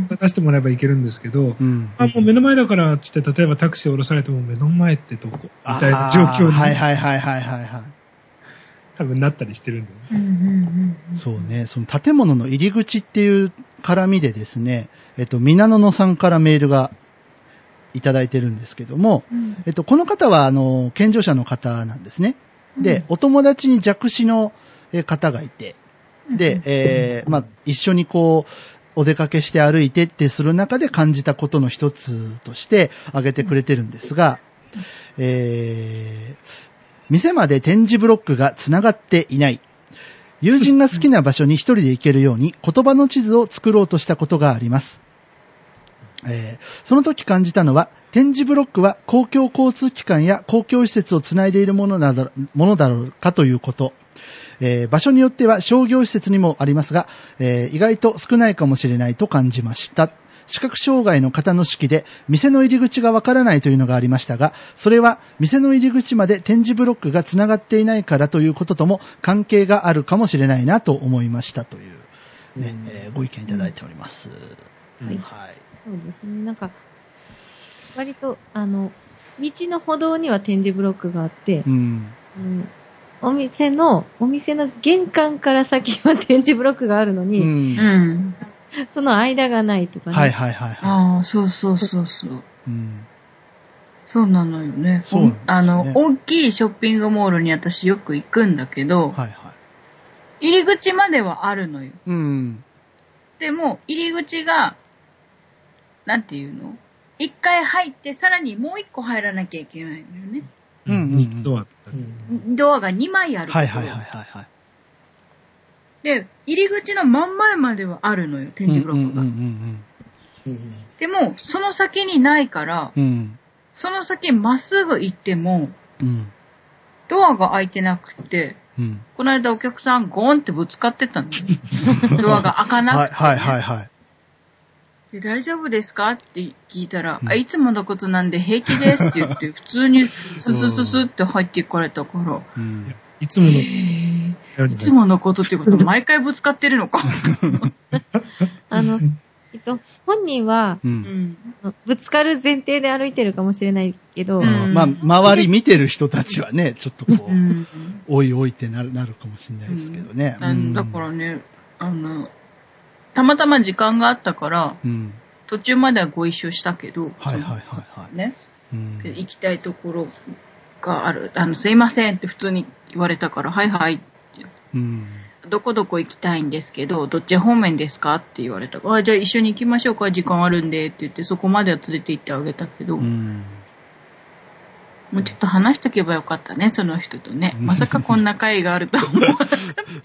Speaker 3: 出してもらえばいけるんですけど、うん、あ、もう目の前だからって言って、例えばタクシーを降ろされても目の前ってどこみたいな状況に。
Speaker 1: はいはいはいはいはいはい。
Speaker 3: 多分なったりしてるんだよね、うん
Speaker 1: うんうん。そうね、その建物の入り口っていう絡みでですね、えっと、みなののさんからメールがいただいてるんですけども、うん、えっと、この方は、あの、健常者の方なんですね。で、うん、お友達に弱視の方がいて、で、うん、えー、まあ、一緒にこう、お出かけして歩いてってする中で感じたことの一つとして挙げてくれてるんですが、えー、店まで点字ブロックがつながっていない。友人が好きな場所に一人で行けるように言葉の地図を作ろうとしたことがあります。 えー、その時感じたのは、点字ブロックは公共交通機関や公共施設をつないでいるものなど、ものだろうかということ。えー、場所によっては商業施設にもありますが、えー、意外と少ないかもしれないと感じました。視覚障害の方の式で店の入り口がわからないというのがありましたが、それは店の入り口まで点字ブロックがつながっていないからということとも関係があるかもしれないなと思いましたという、ね、えー、ご意見いただいております。
Speaker 4: はい。はい、そうですね。なんか、割と、あの、道の歩道には点字ブロックがあって、うんうん、お店の、お店の玄関から先は点字ブロックがあるのに、うん、その間がないとかね。
Speaker 1: はいはいはい、はい。
Speaker 2: ああ、そうそうそうそう。うん、そうなのよね。そうなんですね。あの、大きいショッピングモールに私よく行くんだけど、はいはい、入り口まではあるのよ。うん、でも、入り口が、なんていうの？一回入って、さらにもう一個入らなきゃいけないのよね。
Speaker 3: うん、うん、ドア。
Speaker 2: ドアがにまいある。
Speaker 1: はいはいはいはい。
Speaker 2: で、入り口の真ん前まではあるのよ、点字ブロックが。でも、その先にないから、うん、その先まっすぐ行っても、うん、ドアが開いてなくて、うん、この間お客さんゴーンってぶつかってたの。ドアが開かなくて、ね。はいはいはい。で大丈夫ですかって聞いたら、うん、あ、いつものことなんで平気ですって言って、普通にススススって入っていかれたから、うん、
Speaker 3: いつもの、
Speaker 2: いつものことってこと毎回ぶつかってるのか。
Speaker 4: あの、えっと、本人は、うん、ぶつかる前提で歩いてるかもしれないけど、うん、
Speaker 1: まあ、周り見てる人たちはね、ちょっとこう、うん、おいおいってなる、なるかもしれないですけどね。
Speaker 2: うん、だからね、あの、たまたま時間があったから、うん、途中まではご一緒したけど、はいはいはいはい。ね、うん、行きたいところがある。あの、すいませんって普通に言われたから、はいはいって、うん。どこどこ行きたいんですけど、どっち方面ですかって言われたから、あ、じゃあ一緒に行きましょうか、時間あるんでって言って、そこまでは連れて行ってあげたけど、うん、もうちょっと話しとけばよかったね、その人とね。まさかこんな会があるとは思わなかった。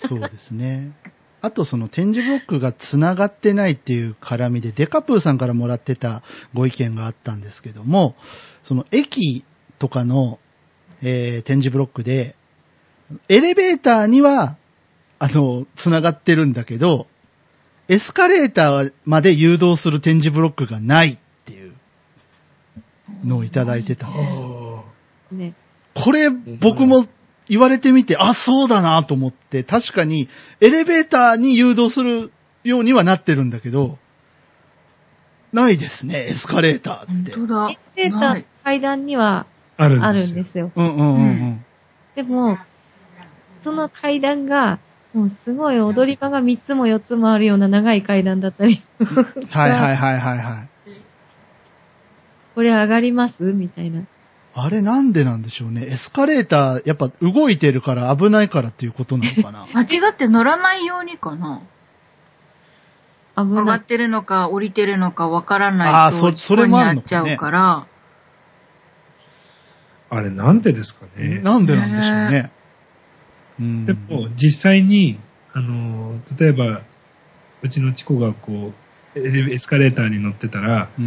Speaker 1: そうですね。あとその点字ブロックが繋がってないっていう絡みでデカプーさんからもらってたご意見があったんですけども、その駅とかの、えー、点字ブロックでエレベーターにはあの繋がってるんだけど、エスカレーターまで誘導する点字ブロックがないっていうのをいただいてたんですよ。ね、これ僕も言われてみて、あ、そうだなと思って、確かにエレベーターに誘導するようにはなってるんだけど、ないですね、エスカレーターって。
Speaker 2: 本当だ。
Speaker 4: エスカレーター階段にはあるんですよ。うんうんうんうん。でも、その階段が、もうすごい踊り場がみっつもよっつもあるような長い階段だったり。
Speaker 1: はいはいはいはいはい。
Speaker 4: これ上がりますみたいな。
Speaker 1: あれなんでなんでしょうね。エスカレーター、やっぱ動いてるから危ないからっていうことなのかな。
Speaker 2: 間違って乗らないようにかな。危ない。上がってるのか降りてるのかわからないと。ああ、そ、それもあるのかね。なっちゃうから。
Speaker 3: あれなんでですかね。
Speaker 1: なんでなんでしょうね。
Speaker 3: うん、でも実際に、あの、例えば、うちのチコがこう、エスカレーターに乗ってたら、うん、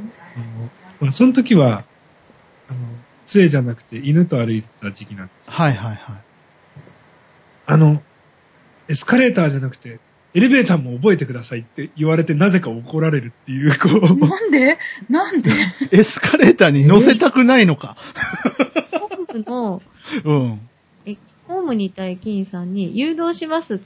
Speaker 3: あのその時は、あの、杖じゃなくて犬と歩いてた時期なんです。
Speaker 1: はいはいはい。
Speaker 3: あの、エスカレーターじゃなくて、エレベーターも覚えてくださいって言われてなぜか怒られるっていう、こう。
Speaker 2: なんでなんで
Speaker 1: エスカレーターに乗せたくないのか。
Speaker 4: ホームの、うん。え、ホームにいた駅員さんに誘導しますって、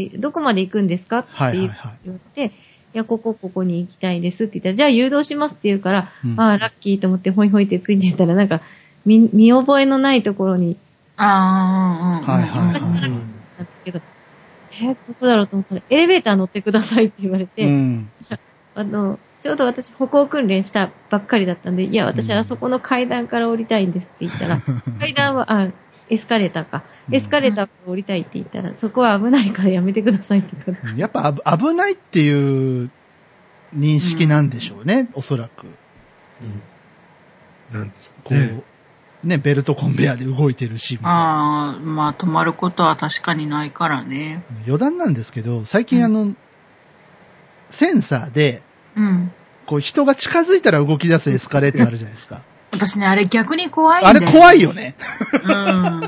Speaker 4: どこまで行くんですかって言って、はいはいはい、いや、ここ、ここに行きたいですって言ったら、じゃあ誘導しますって言うから、うん、ああ、ラッキーと思ってホイホイってついてたら、なんか、見、見覚えのないところに、ああ、はいはいはい。なんですけど、えー、どこだろうと思ったら、エレベーター乗ってくださいって言われて、うん、あの、ちょうど私歩行訓練したばっかりだったんで、いや、私はあそこの階段から降りたいんですって言ったら、うん、階段は、あ、エスカレーターか。エスカレーターから降りたいって言ったら、そこは危ないからやめてくださいって言ったら。
Speaker 1: やっぱ危ないっていう認識なんでしょうね、うん、おそらく。
Speaker 3: うん、なんですかね。こ
Speaker 1: う、ね、ベルトコンベヤーで動いてるし。
Speaker 2: ああ、まあ止まることは確かにないからね。
Speaker 1: 余談なんですけど、最近あの、うん、センサーで、うん、 こう人が近づいたら動き出すエスカレーターあるじゃないですか。
Speaker 2: 私ね、あれ逆に怖いんだよ、ね。
Speaker 1: あれ怖いよね。
Speaker 2: うん。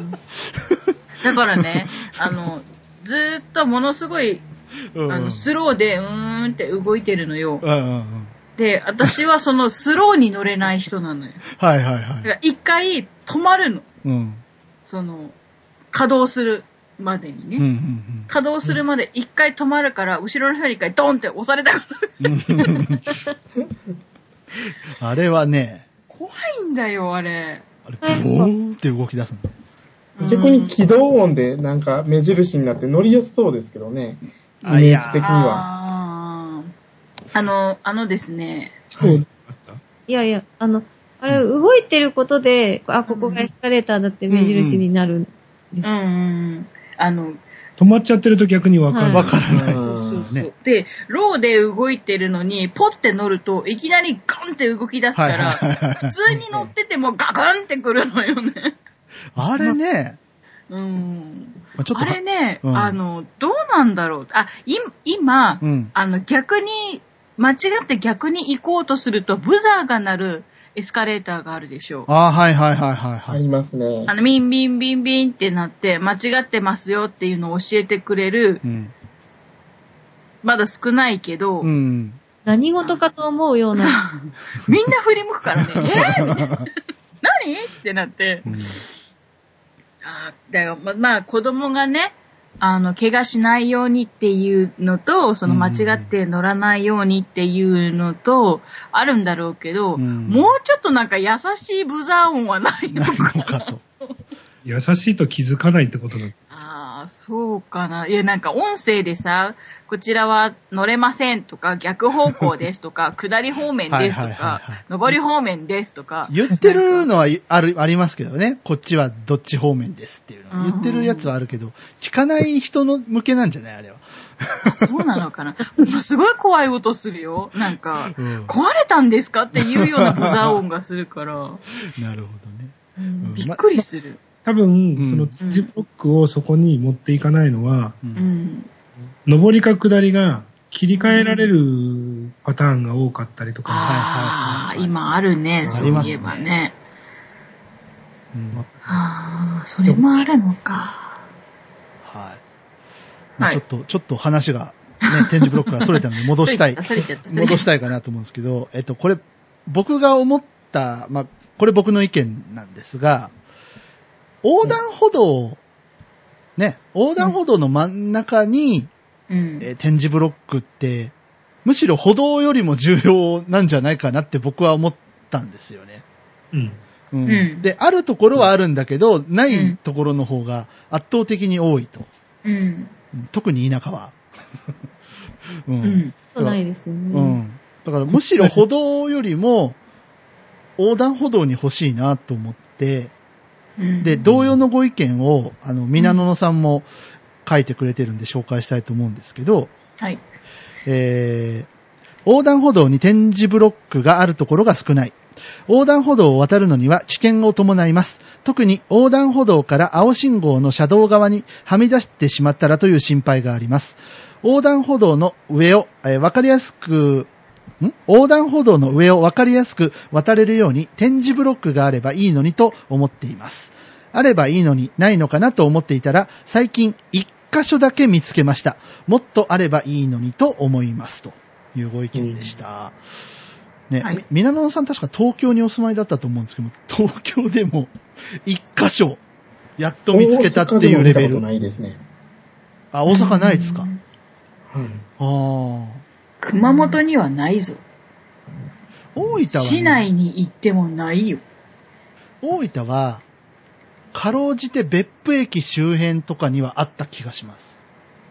Speaker 2: だからね、あの、ずーっとものすごい、うんうん、あの、スローでうーんって動いてるのよ。うんうんうん、で、私はそのスローに乗れない人なのよ。
Speaker 1: はいはいはい。
Speaker 2: 一回止まるの。
Speaker 1: うん、そ
Speaker 2: の、稼働するまでにね。うんうんうん、稼働するまで一回止まるから、後ろの人に一回ドンって押されたこと。
Speaker 1: あれはね。
Speaker 2: 怖いんだよ、あれ。
Speaker 1: あれ、ボーンって動き出す
Speaker 5: の。逆に起動音でなんか目印になって乗りやすそうですけどね。イメージ的には。
Speaker 2: あ, あの、あのですね。
Speaker 4: はい、いやいや、あの、あれ動いてることで、あ、ここがエスカレーターだって目印になるんです。
Speaker 2: うん、うん。あの、
Speaker 3: 止まっちゃってると逆にわからない。
Speaker 1: わからない。
Speaker 2: そうそうそう。で、ローで動いてるのに、ポッて乗ると、いきなりガンって動き出したら、普通に乗っててもガガンってくるのよね。
Speaker 1: あれね。
Speaker 2: うん。ちょっとあれね、うん、あの、どうなんだろう。あ、い今、うん、あの、逆に、間違って逆に行こうとすると、ブザーが鳴るエスカレーターがあるでしょう。
Speaker 1: あ、はいはいはいはい、はい。
Speaker 5: ありますね。
Speaker 2: あの、ビンビンビンビンってなって、間違ってますよっていうのを教えてくれる、うん、まだ少ないけど、うん、
Speaker 4: 何事かと思うような。
Speaker 2: みんな振り向くからね、えー、みたいな。何ってなって。うん、あだよ、ま、まあ、子供がね、あの、怪我しないようにっていうのと、その間違って乗らないようにっていうのと、あるんだろうけど、うん、もうちょっとなんか優しいブザー音はないのかと。
Speaker 3: 優しいと気づかないってことだ。
Speaker 2: ああ、そうかな。いや、なんか音声でさ、こちらは乗れませんとか、逆方向ですとか、下り方面ですとか、上り方面ですとか。
Speaker 1: 言ってるのはある、ありますけどね。こっちはどっち方面ですっていうの。言ってるやつはあるけど、聞かない人の向けなんじゃないあれは。
Speaker 2: そうなのかな。すごい怖い音するよ。なんか、うん、壊れたんですかっていうようなブザー音がするから。
Speaker 1: なるほどね。
Speaker 2: うん、びっくりする。
Speaker 3: 多分、その点字ブロックをそこに持っていかないのは、うん、上りか下りが切り替えられるパターンが多かったりとか。
Speaker 2: ああ、今あるね、そういえばね。うん、ああ、それもあるのか。
Speaker 1: はい。まあ、ちょっと、ちょっと話が、ね、点字ブロックからそれたので戻したい。戻したいかなと思うんですけど、えっと、これ、僕が思った、まあ、これ僕の意見なんですが、横断歩道、ね、横断歩道の真ん中に、うんえー、点字ブロックって、むしろ歩道よりも重要なんじゃないかなって僕は思ったんですよね。うんうん、で、あるところはあるんだけど、うん、ないところの方が圧倒的に多いと。うん、特に田舎は。
Speaker 4: うん。うん、そうないですよね。
Speaker 1: うん。だからむしろ歩道よりも横断歩道に欲しいなと思って、で、同様のご意見を、あの、みなののさんも書いてくれてるんで紹介したいと思うんですけど、はい。えー、横断歩道に点字ブロックがあるところが少ない。横断歩道を渡るのには危険を伴います。特に横断歩道から青信号の車道側にはみ出してしまったらという心配があります。横断歩道の上を、えー、わかりやすく、ん横断歩道の上を分かりやすく渡れるように点字ブロックがあればいいのにと思っています。あればいいのにないのかなと思っていたら最近一箇所だけ見つけました。もっとあればいいのにと思いますというご意見でした。うん、ね、はい、みなのさん確か東京にお住まいだったと思うんですけど、東京でも一箇所やっと見つけたっていうレベル。
Speaker 5: 大阪でも見たことないですね。
Speaker 1: あ、大阪ないですか。うん、
Speaker 2: ああ。熊本にはないぞ。
Speaker 1: 大分は、ね、
Speaker 2: 市内に行ってもないよ。
Speaker 1: 大分は、かろうじて別府駅周辺とかにはあった気がします。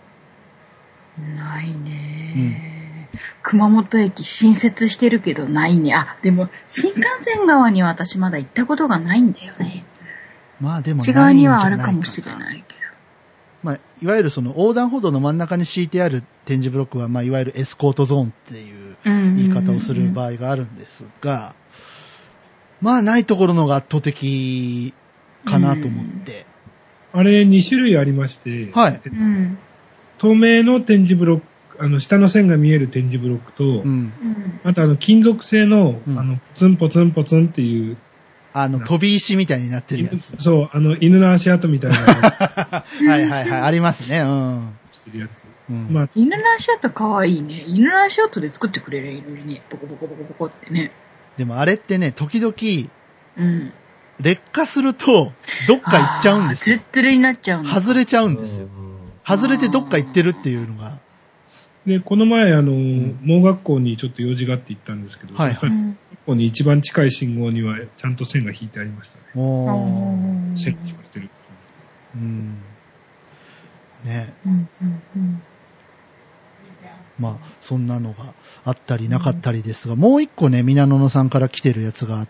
Speaker 2: ないね、うん。熊本駅新設してるけどないね。あ、でも新幹線側には私まだ行ったことがないんだよね。
Speaker 1: まあでも
Speaker 2: 内側にはあるかもしれないけど。
Speaker 1: まあ、いわゆるその横断歩道の真ん中に敷いてある点字ブロックは、まあ、いわゆるエスコートゾーンっていう言い方をする場合があるんですが、まあ、ないところのが圧倒的かなと思って。
Speaker 3: あれに種類ありまして、はい。透明の点字ブロッあの、下の線が見える点字ブロックと、うん、あとあの、金属製の、うん、あの、ポツンポツンポツンっていう、
Speaker 1: あの、飛び石みたいになってるやつ。
Speaker 3: そう、あの、犬の足跡みたいな。
Speaker 1: はいはいはい、ありますね、うん。
Speaker 3: してるやつ。
Speaker 2: うん、まあ、犬の足跡かわいいね。犬の足跡で作ってくれるいるね。ボコボコボコボコってね。
Speaker 1: でもあれってね、時々、うん。劣化すると、どっか行っちゃうんですよ。
Speaker 2: ツルツルになっちゃうんです。
Speaker 1: 外れちゃうんですよ。外れてどっか行ってるっていうのが。
Speaker 3: で、この前、あの、うん、盲学校にちょっと用事があって行ったんですけど、はいはい。学校に一番近い信号には、ちゃんと線が引いてありましたね。おー。線が引かれてる。うん。
Speaker 1: ね。うんうんうん、まあ、そんなのがあったりなかったりですが、うん、もう一個ね、みなののさんから来てるやつがあって、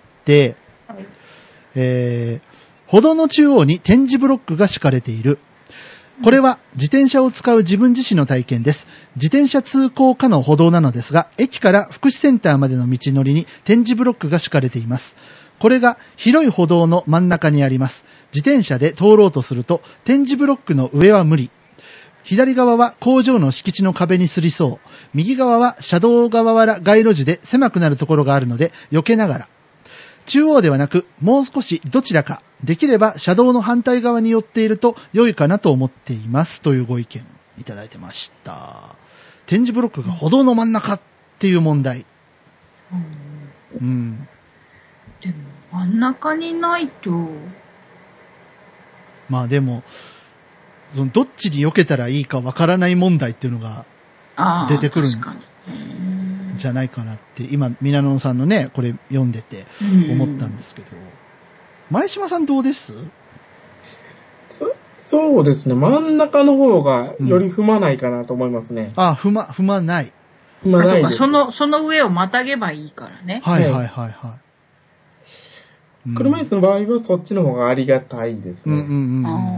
Speaker 1: はい、えー、歩道の中央に点字ブロックが敷かれている。これは自転車を使う自分自身の体験です。自転車通行可の歩道なのですが、駅から福祉センターまでの道のりに点字ブロックが敷かれています。これが広い歩道の真ん中にあります。自転車で通ろうとすると、点字ブロックの上は無理。左側は工場の敷地の壁にすりそう。右側は車道側は街路樹で狭くなるところがあるので、避けながら。中央ではなく、もう少しどちらか、できれば車道の反対側に寄っていると良いかなと思っていますというご意見いただいてました。点字ブロックが歩道の真ん中っていう問題。うん。うん、
Speaker 2: でも真ん中にないと。
Speaker 1: まあでも、そのどっちに避けたらいいかわからない問題っていうのが出てくるんじゃないかなって、今、みなのさんのね、これ読んでて思ったんですけど。前島さんどうです？
Speaker 5: そそうですね。真ん中の方がより踏まないかなと思いますね。
Speaker 1: うん、あ、踏ま、踏まない。
Speaker 5: 踏まないです。
Speaker 2: その、その上をまたげばいいからね。
Speaker 1: はいはいはいはい。
Speaker 5: うん、車椅子の場合はそっちの方がありがたいですね。うんうんうんうん、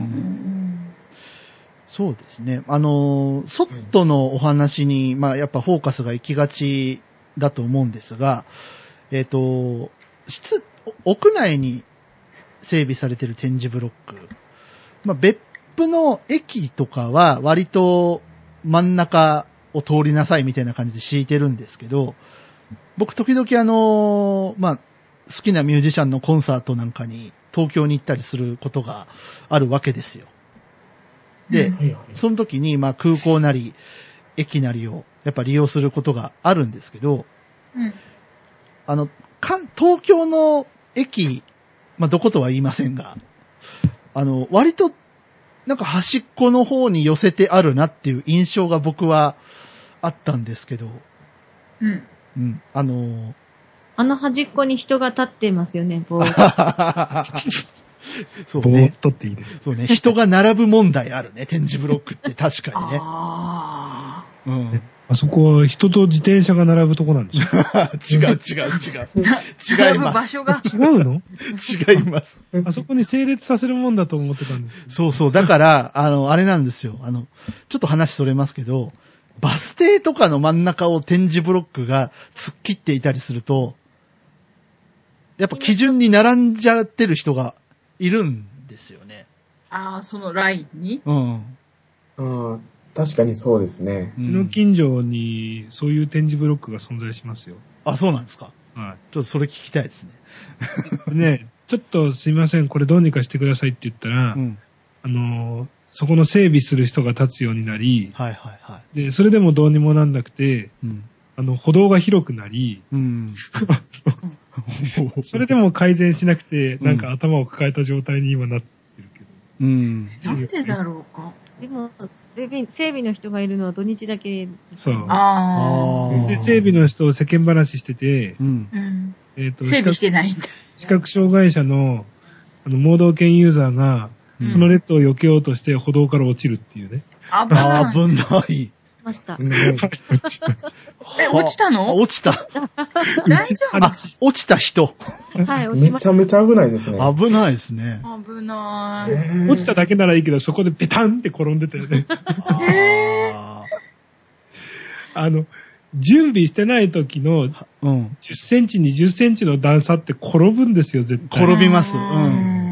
Speaker 1: そうですね。あの、外のお話に、まあやっぱフォーカスが行きがちだと思うんですが、えっと、室、屋内に整備されている点字ブロック。まあ、別府の駅とかは割と真ん中を通りなさいみたいな感じで敷いてるんですけど、僕時々あの、まあ、好きなミュージシャンのコンサートなんかに東京に行ったりすることがあるわけですよ。で、その時にまあ空港なり駅なりをやっぱ利用することがあるんですけど、うん、あの、東京の駅、まあ、どことは言いませんが、あの、割と、なんか端っこの方に寄せてあるなっていう印象が僕はあったんですけど、うん。うん。あのー、
Speaker 4: あの端っこに人が立ってますよね、ぼーっと。
Speaker 1: そうね。ぼ
Speaker 3: ーっとっていいね。
Speaker 1: そうね。人が並ぶ問題あるね、点字ブロックって確かにね。あ
Speaker 3: あ。うん。あそこは人と自転車が並ぶとこなんですか？
Speaker 1: 違う違う違う。違います。
Speaker 2: 場所が。
Speaker 3: 違うの？
Speaker 1: 違います。
Speaker 3: あそこに整列させるもんだと思ってたんです。
Speaker 1: そうそう。だから、あの、あれなんですよ。あの、ちょっと話それますけど、バス停とかの真ん中を点字ブロックが突っ切っていたりすると、やっぱ基準に並んじゃってる人がいるんですよね。
Speaker 2: ああ、そのラインに？
Speaker 1: うん。
Speaker 5: うん。確かにそうですね。
Speaker 3: うちの近所にそういう点字ブロックが存在しますよ。
Speaker 1: あ、そうなんですか？
Speaker 3: はい。
Speaker 1: ちょっとそれ聞きたいです
Speaker 3: ね。ね、ちょっとすいません、これどうにかしてくださいって言ったら、うん、あの、そこの整備する人が立つようになり、
Speaker 1: はいはいはい。
Speaker 3: で、それでもどうにもなんなくて、うん、あの、歩道が広くなり、うん、それでも改善しなくて、なんか頭を抱えた状態に今なってるけど。
Speaker 1: うん。
Speaker 2: なんでだろうか。
Speaker 4: でも、整備、整備の人がいるのは土日だけ。
Speaker 3: そう。ああ。で、整備の人を世間話してて、うん。
Speaker 2: えっと、整備してないんだ。
Speaker 3: 視覚障害者の、あの、盲導犬ユーザーが、うん、その列を避けようとして歩道から落ちるっていうね。
Speaker 2: 危ない。
Speaker 1: 危ない。
Speaker 4: ました。
Speaker 2: え、落ちたの？
Speaker 1: 落ちた。
Speaker 2: 大丈夫？
Speaker 1: あ、落ちた人。
Speaker 4: はい、落ちました。
Speaker 5: めちゃめちゃ危ないですね。
Speaker 1: 危ないですね。
Speaker 2: 危ない。
Speaker 3: 落ちただけならいいけど、そこでペタンって転んでたよね。あ, あの、準備してない時の、じゅっセンチ、にじゅっセンチの段差って転ぶんですよ、絶対。
Speaker 1: 転びます。うん。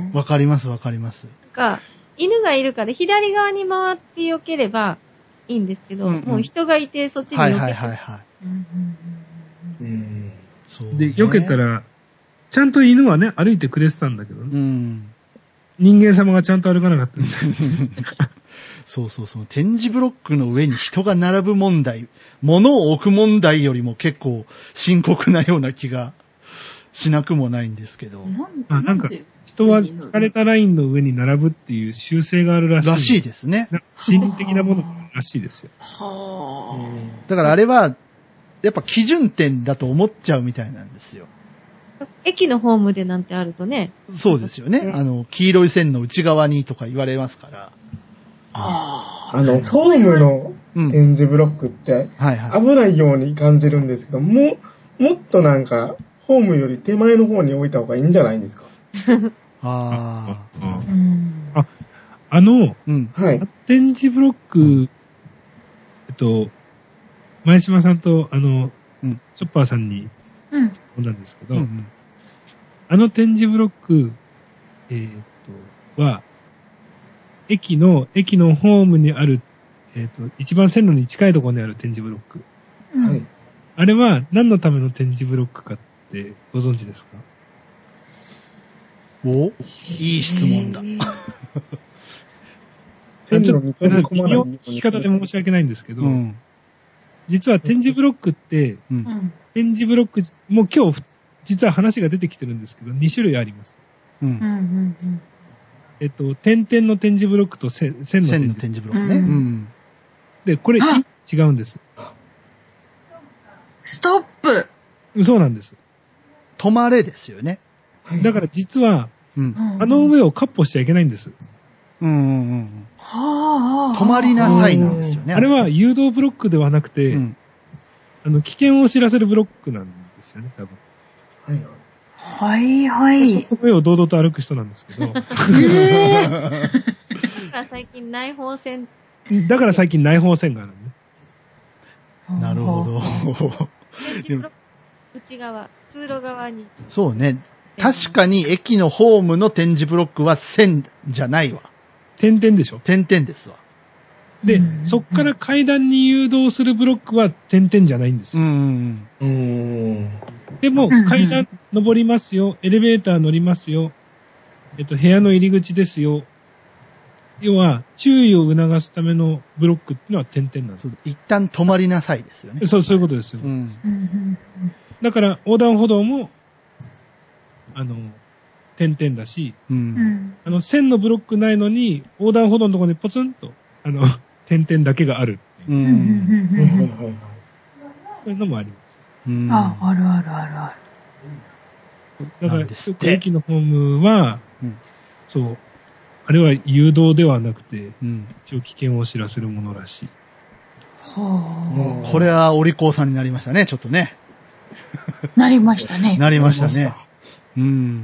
Speaker 1: わかります、わかります。
Speaker 4: か、犬がいるから左側に回って避ければ、いいいんですけど、うんうん、もう人がいてそっちに避けて。はいはいはいはい。
Speaker 3: うん、そうね、で、避けたら、ちゃんと犬はね、歩いてくれてたんだけどね。うん、人間様がちゃんと歩かなかったんだ
Speaker 1: そうそうそう。点字ブロックの上に人が並ぶ問題、物を置く問題よりも結構深刻なような気がしなくもないんですけど。
Speaker 3: あ、なんか、人は引かれたラインの上に並ぶっていう習性があるらしい。
Speaker 1: らしいですね。
Speaker 3: 心理的なものらしいですよ。は
Speaker 1: あ。だからあれは、やっぱ基準点だと思っちゃうみたいなんですよ。
Speaker 4: 駅のホームでなんてあるとね。
Speaker 1: そうですよね。あの、黄色い線の内側にとか言われますから。
Speaker 5: ああの、ホームの点字ブロックって危ないように感じるんですけど、も、もっとなんか、ホームより手前の方に置いた方がいいんじゃないんですか？
Speaker 3: ああ。あ、あの、うん、はい。点字ブロック、えっと、前島さんと、あの、うん、チョッパーさんに、質問なんですけど、うんうん、あの点字ブロック、えー、っと、は、駅の、駅のホームにある、えー、っと、一番線路に近いところにある点字ブロック。はい。あれは何のための点字ブロックかってご存知ですか？
Speaker 1: お、いい質問だ。
Speaker 3: ちょっと、微妙な聞き方で申し訳ないんですけど、うん、実は点字ブロックって、うん、点字ブロック、もう今日、実は話が出てきてるんですけど、に種類あります。うん、えっと、点々の点字ブロックと線の点字ブロック。線の点字ブロックね。うん、で、これ、違うんです。
Speaker 2: ストップ！
Speaker 3: そうなんです。
Speaker 1: 止まれですよね。
Speaker 3: だから実は、うん、あの上をカッポしちゃいけないんです。うんうん
Speaker 1: うん。はぁ。止まりなさいなんですよね。
Speaker 3: あれは誘導ブロックではなくて、うん、あの、危険を知らせるブロックなんですよね、多分。
Speaker 2: はいはい。
Speaker 3: そ、その上を堂々と歩く人なんですけど。え
Speaker 4: ー、だから最近内包線。
Speaker 3: だから最近内包線があるね。
Speaker 1: なるほど。
Speaker 4: 内側、通路側に。
Speaker 1: そうね。確かに駅のホームの点字ブロックは線じゃないわ。
Speaker 3: 点々でしょ？
Speaker 1: 点々ですわ。
Speaker 3: で、そっから階段に誘導するブロックは点々じゃないんですよ。うんうん、でも、階段登りますよ、エレベーター乗りますよ、えっと、部屋の入り口ですよ。要は、注意を促すためのブロックっていうのは点々なんです。
Speaker 1: 一旦止まりなさいですよね。
Speaker 3: そう、そういうことですよ。うん、だから、横断歩道も、あの、点々だし、うん、あの、線のブロックないのに、横断歩道のところにポツンと、あの、点々だけがあるっていう。うん、そういうのもあります。
Speaker 2: うん、あ、あるあるあるあ
Speaker 3: る。だから、駅のホームは、うん、そう、あれは誘導ではなくて、うん、一応危険を知らせるものらしい。
Speaker 1: はあ。これはお利口さんになりましたね、ちょっとね。
Speaker 2: なりましたね。
Speaker 1: なりましたね。うん。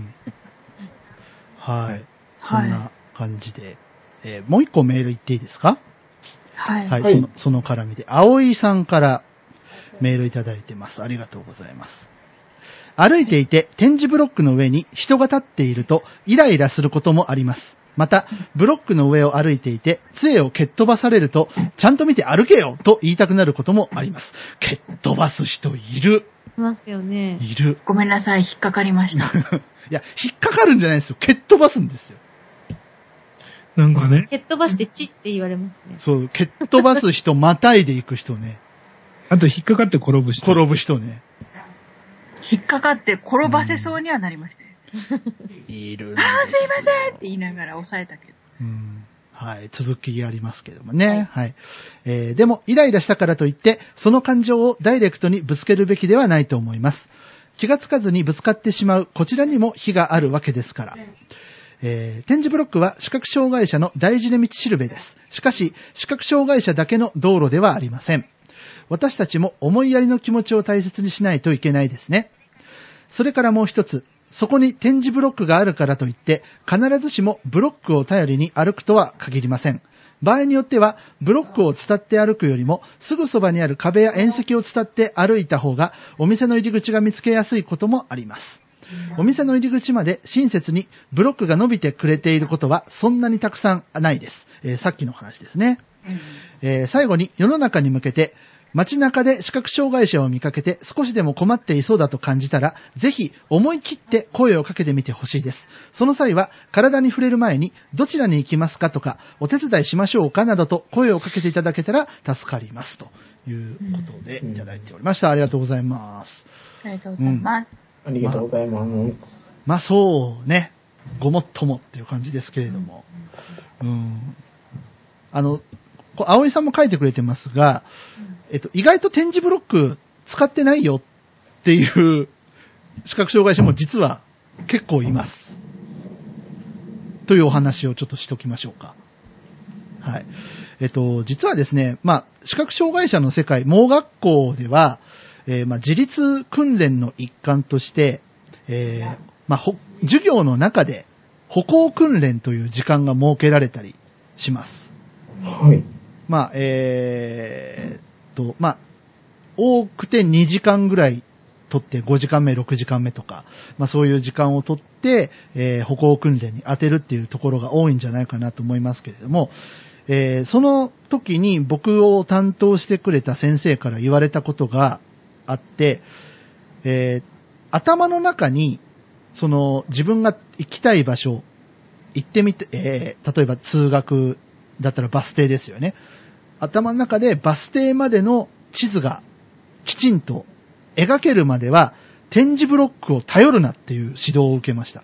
Speaker 1: はい。そんな感じで。えー、もう一個メール言っていいですか？はい。はい。その、その絡みで。葵さんからメールいただいてます。ありがとうございます。歩いていて、点字ブロックの上に人が立っていると、イライラすることもあります。また、ブロックの上を歩いていて、杖を蹴っ飛ばされると、ちゃんと見て歩けよと言いたくなることもあります。蹴っ飛ばす人いる。
Speaker 4: いますよね。
Speaker 1: いる。
Speaker 2: ごめんなさい、引っかかりました。
Speaker 1: いや、引っかかるんじゃないですよ。蹴っ飛ばすんですよ。
Speaker 3: なんかね。
Speaker 4: 蹴っ飛ばしてチって言われますね。
Speaker 1: そう、蹴っ飛ばす人、またいでいく人ね。
Speaker 3: あと、引っかかって転ぶ人。
Speaker 1: 転ぶ人ね。
Speaker 2: 引っかかって転ばせそうにはなりましたよ。
Speaker 1: うん、いるん
Speaker 2: です。ああ、すいませんって言いながら抑えたけど。
Speaker 1: うん、はい。続きありますけどもね。はい。はい、えー、でも、イライラしたからといって、その感情をダイレクトにぶつけるべきではないと思います。気がつかずにぶつかってしまう、こちらにも非があるわけですから。えー、点字ブロックは視覚障害者の大事な道しるべです。しかし、視覚障害者だけの道路ではありません。私たちも思いやりの気持ちを大切にしないといけないですね。それからもう一つ、そこに点字ブロックがあるからといって、必ずしもブロックを頼りに歩くとは限りません。場合によっては、ブロックを伝って歩くよりも、すぐそばにある壁や縁石を伝って歩いた方が、お店の入り口が見つけやすいこともあります。お店の入り口まで親切にブロックが伸びてくれていることは、そんなにたくさんないです。えー、さっきの話ですね。 えー、最後に世の中に向けて、街中で視覚障害者を見かけて少しでも困っていそうだと感じたら、ぜひ思い切って声をかけてみてほしいです。その際は体に触れる前にどちらに行きますかとか、お手伝いしましょうかなどと声をかけていただけたら助かりますということでいただいておりました。ありがとうございます。
Speaker 2: ありがとうございます。
Speaker 5: うん、ありがとうございます。
Speaker 1: まあ、まあ、そうね、ごもっともっていう感じですけれども、うん、あの葵さんも書いてくれてますが、えっと、意外と点字ブロック使ってないよっていう視覚障害者も実は結構います。というお話をちょっとしときましょうか。はい。えっと、実はですね、まあ、視覚障害者の世界、盲学校では、えー、まあ、自立訓練の一環として、えー、まあ、授業の中で歩行訓練という時間が設けられたりします。
Speaker 5: はい。
Speaker 1: まあ、えー、と、まあ、多くてにじかんぐらい取ってごじかんめ、ろくじかんめとか、まあそういう時間を取って、えー、歩行訓練に当てるっていうところが多いんじゃないかなと思いますけれども、えー、その時に僕を担当してくれた先生から言われたことがあって、えー、頭の中に、その自分が行きたい場所、行ってみて、えー、例えば通学だったらバス停ですよね。頭の中でバス停までの地図がきちんと描けるまでは点字ブロックを頼るなっていう指導を受けました。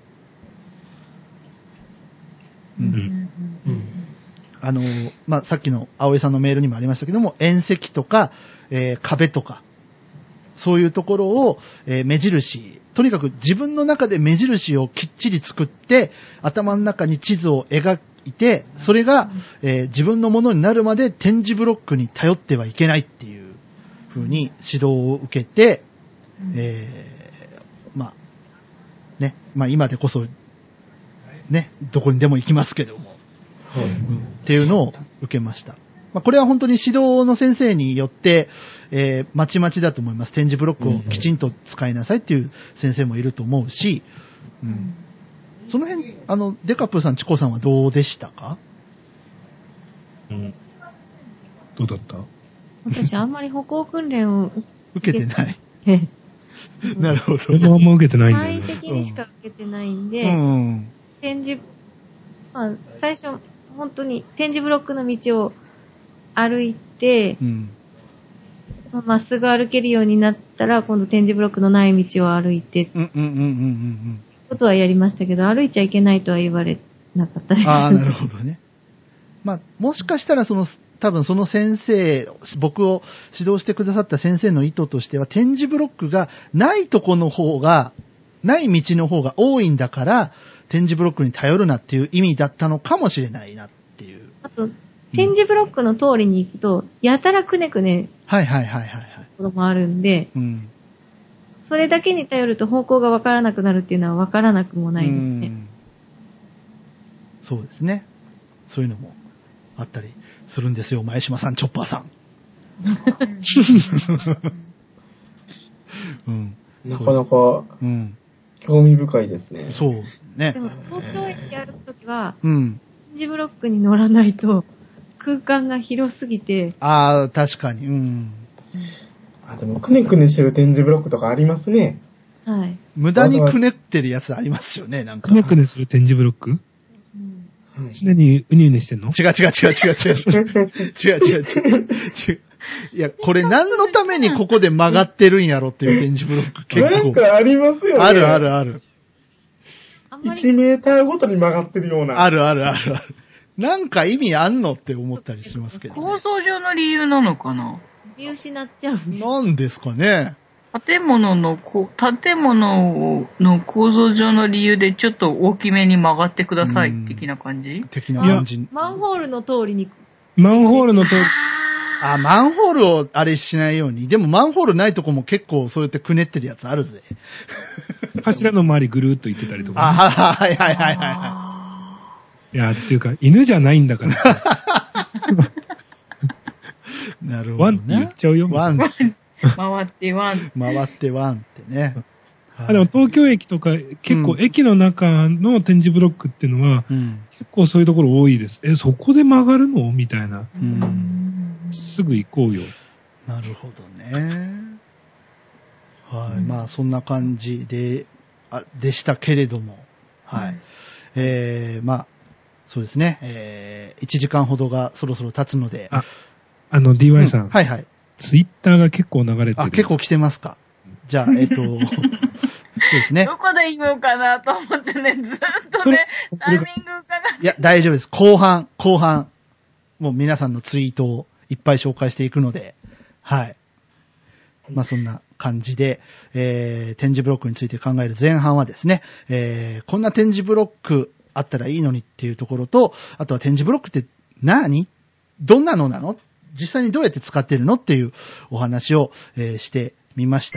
Speaker 1: うん。うん、あの、まあ、さっきの葵さんのメールにもありましたけども、縁石とか、えー、壁とか、そういうところを、えー、目印、とにかく自分の中で目印をきっちり作って、頭の中に地図を描いて、それが、えー、自分のものになるまで点字ブロックに頼ってはいけないっていう風に指導を受けて、えー、まあ、ね、まあ今でこそ、ね、どこにでも行きますけども、はい、うん、っていうのを受けました。まあ、これは本当に指導の先生によって、えー、まちまちだと思います。点字ブロックをきちんと使いなさいっていう先生もいると思うし、うん、その辺、あの、デカプーさん、チコさんはどうでしたか？
Speaker 3: うん。どうだった？
Speaker 4: 私、あんまり歩行訓練を
Speaker 1: 受けてない。なるほど。
Speaker 3: 僕もあんま受けてないんだよね。
Speaker 4: 簡易的にしか受けてないんで、うん、点字、まあ、最初、本当に点字ブロックの道を歩いて、うん、まっすぐ歩けるようになったら、今度点字ブロックのない道を歩いて、うんうんうんうんうん。ことはやりましたけど、歩いちゃいけないとは言われなかったです。
Speaker 1: ああ、なるほどね。まあ、もしかしたらその、多分その先生、僕を指導してくださった先生の意図としては、点字ブロックがないとこの方が、ない道の方が多いんだから、点字ブロックに頼るなっていう意味だったのかもしれないなっていう。
Speaker 4: あと、点字ブロックの通りに行くと、やたらくねくね、
Speaker 1: はいはいはいはい、はい。
Speaker 4: こともあるんで、うん、それだけに頼ると方向がわからなくなるっていうのはわからなくもないですね。
Speaker 1: そうですね。そういうのもあったりするんですよ、前島さん、チョッパーさん。
Speaker 5: うん、なかなか、うん、興味深いですね。
Speaker 1: そうね。
Speaker 4: でも東京駅やるときは、うん、点字ブロックに乗らないと空間が広すぎて。
Speaker 1: ああ、確かに。うん。
Speaker 5: あ、でもくねくねしてる点字ブロックとかありますね。
Speaker 4: はい。
Speaker 1: 無駄にくねってるやつありますよね、なんか。
Speaker 3: くねくねする点字ブロック？うん。常にうにうにしてんの？
Speaker 1: 違う違う違う違う違う。違う違う違う。違う。いや、これ何のためにここで曲がってるんやろっていう点字ブロック結構。
Speaker 5: なんかありますよね。
Speaker 1: あるあるある。
Speaker 5: いちメーターごとに曲がってるような。
Speaker 1: あるあるあるある。なんか意味あんのって思ったりしますけど、ね。
Speaker 2: 構造上の理由なのかな？
Speaker 4: 見失っちゃうん
Speaker 1: です。なんですかね。
Speaker 2: 建物のこ、建物の構造上の理由でちょっと大きめに曲がってください的な感じ？
Speaker 1: 的な感じ。
Speaker 4: マンホールの通りに。
Speaker 3: マンホールの通り。
Speaker 1: あ、マンホールをあれしないように。でもマンホールないとこも結構そうやってくねってるやつあるぜ。
Speaker 3: 柱の周りぐるーっと行ってたりとか、ね。
Speaker 1: あ、はいはいはいはい。
Speaker 3: いや、っていうか、犬じゃないんだから。
Speaker 1: なるほど、ね。
Speaker 3: ワンって言っちゃうよ。
Speaker 1: ワン。
Speaker 2: 回ってワン。
Speaker 1: 回ってワンってね。
Speaker 3: あでも東京駅とか結構駅の中の点字ブロックっていうのは、うん、結構そういうところ多いです。え、そこで曲がるのみたいな、うん。すぐ行こうよ。
Speaker 1: なるほどね。はい。うん、まあそんな感じで、あでしたけれども、はい。うん、えー、まあ、そうですね、えー、いちじかんほどがそろそろ経つので。
Speaker 3: あ、あの ディーワイ さん。うん、
Speaker 1: はいはい。
Speaker 3: ツイッターが結構流れてる。
Speaker 1: あ、結構来てますか。じゃあ、えっと、そうですね。
Speaker 2: どこで言おうかなと思ってね、ずっとね、タイミング伺って。
Speaker 1: いや、大丈夫です。後半、後半、もう皆さんのツイートをいっぱい紹介していくので、はい。まあそんな感じで、えー、点字ブロックについて考える前半はですね、えー、こんな点字ブロックあったらいいのにっていうところと、あとは点字ブロックって何？どんなのなの？実際にどうやって使ってるのっていうお話を、えー、してみました。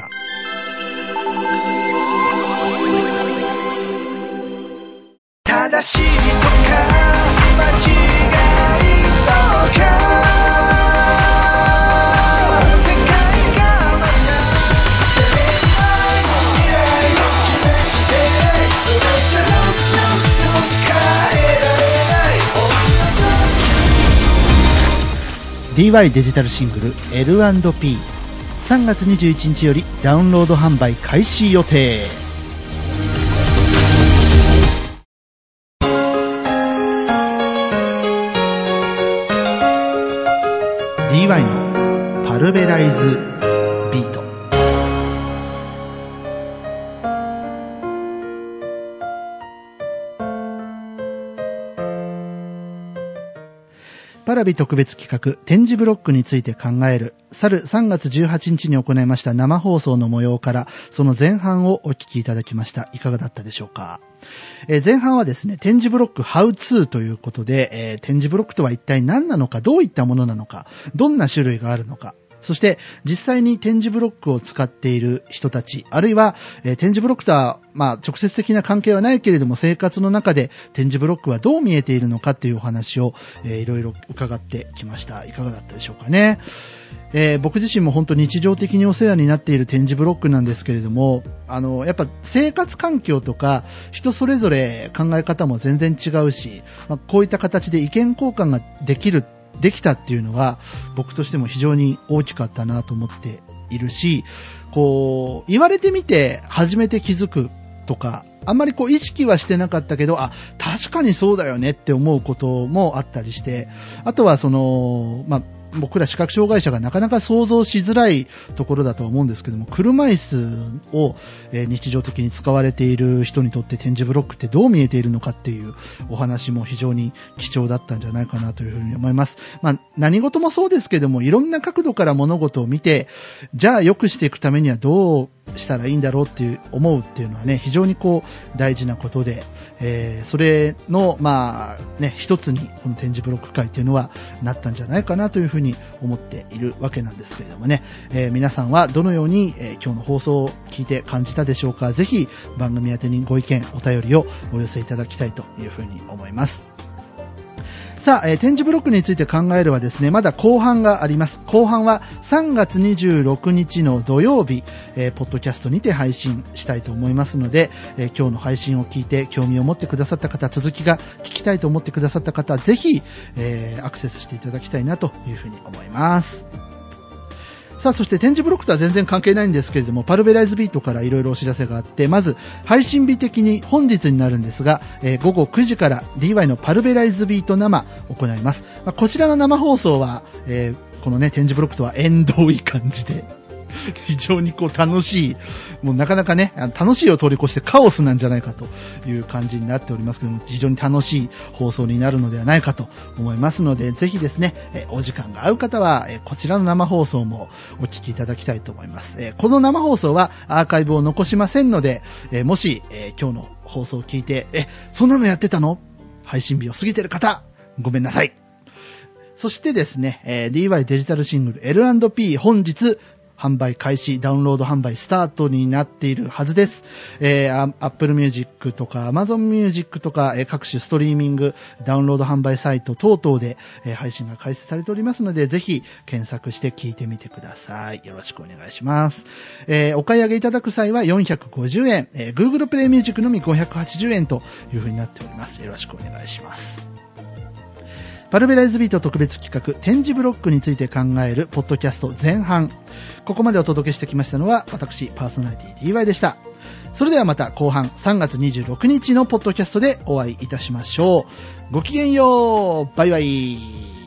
Speaker 1: 正しいとか間違いとか世界がまた生命の未来を決してそれじゃ変えられない ディーワイ デジタルシングル エルアンドピー さんがつにじゅういちにちよりダウンロード販売開始予定。ディーワイ のパルベライズビート。パラビ特別企画点字ブロックについて考える去るさんがつじゅうはちにちに行いました生放送の模様からその前半をお聞きいただきました。いかがだったでしょうか。えー、前半はですね、点字ブロック How to ということで、えー、点字ブロックとは一体何なのか、どういったものなのか、どんな種類があるのか、そして実際に点字ブロックを使っている人たち、あるいは、えー、点字ブロックとは、まあ、直接的な関係はないけれども生活の中で点字ブロックはどう見えているのかというお話を、えー、いろいろ伺ってきました。いかがだったでしょうかね。えー、僕自身も本当日常的にお世話になっている点字ブロックなんですけれども、あのやっぱ生活環境とか人それぞれ考え方も全然違うし、まあ、こういった形で意見交換ができるできたっていうのは僕としても非常に大きかったなと思っているし、こう言われてみて初めて気づくとか、あんまりこう意識はしてなかったけど、あ、確かにそうだよねって思うこともあったりして、あとはその、まあ、僕ら視覚障害者がなかなか想像しづらいところだとは思うんですけども、車椅子を日常的に使われている人にとって点字ブロックってどう見えているのかっていうお話も非常に貴重だったんじゃないかなというふうに思います。まあ、何事もそうですけども、いろんな角度から物事を見て、じゃあ良くしていくためにはどうしたらいいんだろうっていう思うっていうのはね、非常にこう大事なことで、えー、それのまあね一つにこの点字ブロック会っていうのはなったんじゃないかなというふうに思っているわけなんですけれどもね、えー、皆さんはどのように、えー、今日の放送を聞いて感じたでしょうか。ぜひ番組宛てにご意見お便りをお寄せいただきたいというふうに思います。さあ、えー、点字ブロックについて考えるはですね、まだ後半があります。後半はさんがつにじゅうろくにちの土曜日、えー、ポッドキャストにて配信したいと思いますので、えー、今日の配信を聞いて興味を持ってくださった方、続きが聞きたいと思ってくださった方、ぜひ、えー、アクセスしていただきたいなというふうに思います。さあ、そして点字ブロックとは全然関係ないんですけれども、パルベライズビートからいろいろお知らせがあって、まず配信日的に本日になるんですが、えー、ごごくじから ディーワイ のパルベライズビート生行います。まあ、こちらの生放送は、えー、このね点字ブロックとは縁遠い感じで非常にこう楽しい、もうなかなかね、楽しいを通り越してカオスなんじゃないかという感じになっておりますけども、非常に楽しい放送になるのではないかと思いますので、ぜひですね、えお時間が合う方はえこちらの生放送もお聞きいただきたいと思います。えこの生放送はアーカイブを残しませんので、えもしえ今日の放送を聞いて、えそんなのやってたの？配信日を過ぎてる方、ごめんなさい。そしてですね、えー、ディーワイ デジタルシングル エルアンドピー 本日販売開始、ダウンロード販売スタートになっているはずです。えー、Apple Music とか Amazon Music とか、えー、各種ストリーミング、ダウンロード販売サイト等々で、えー、配信が開始されておりますので、ぜひ検索して聞いてみてください。よろしくお願いします。えー、お買い上げいただく際はよんひゃくごじゅうえん、えー、Google Play Music のみごひゃくはちじゅうえんという風になっております。よろしくお願いします。パルベライズビート特別企画展示ブロックについて考えるポッドキャスト前半、ここまでお届けしてきましたのは私パーソナリティ ディーワイ でした。それではまた後半さんがつにじゅうろくにちのポッドキャストでお会いいたしましょう。ごきげんよう。バイバイ。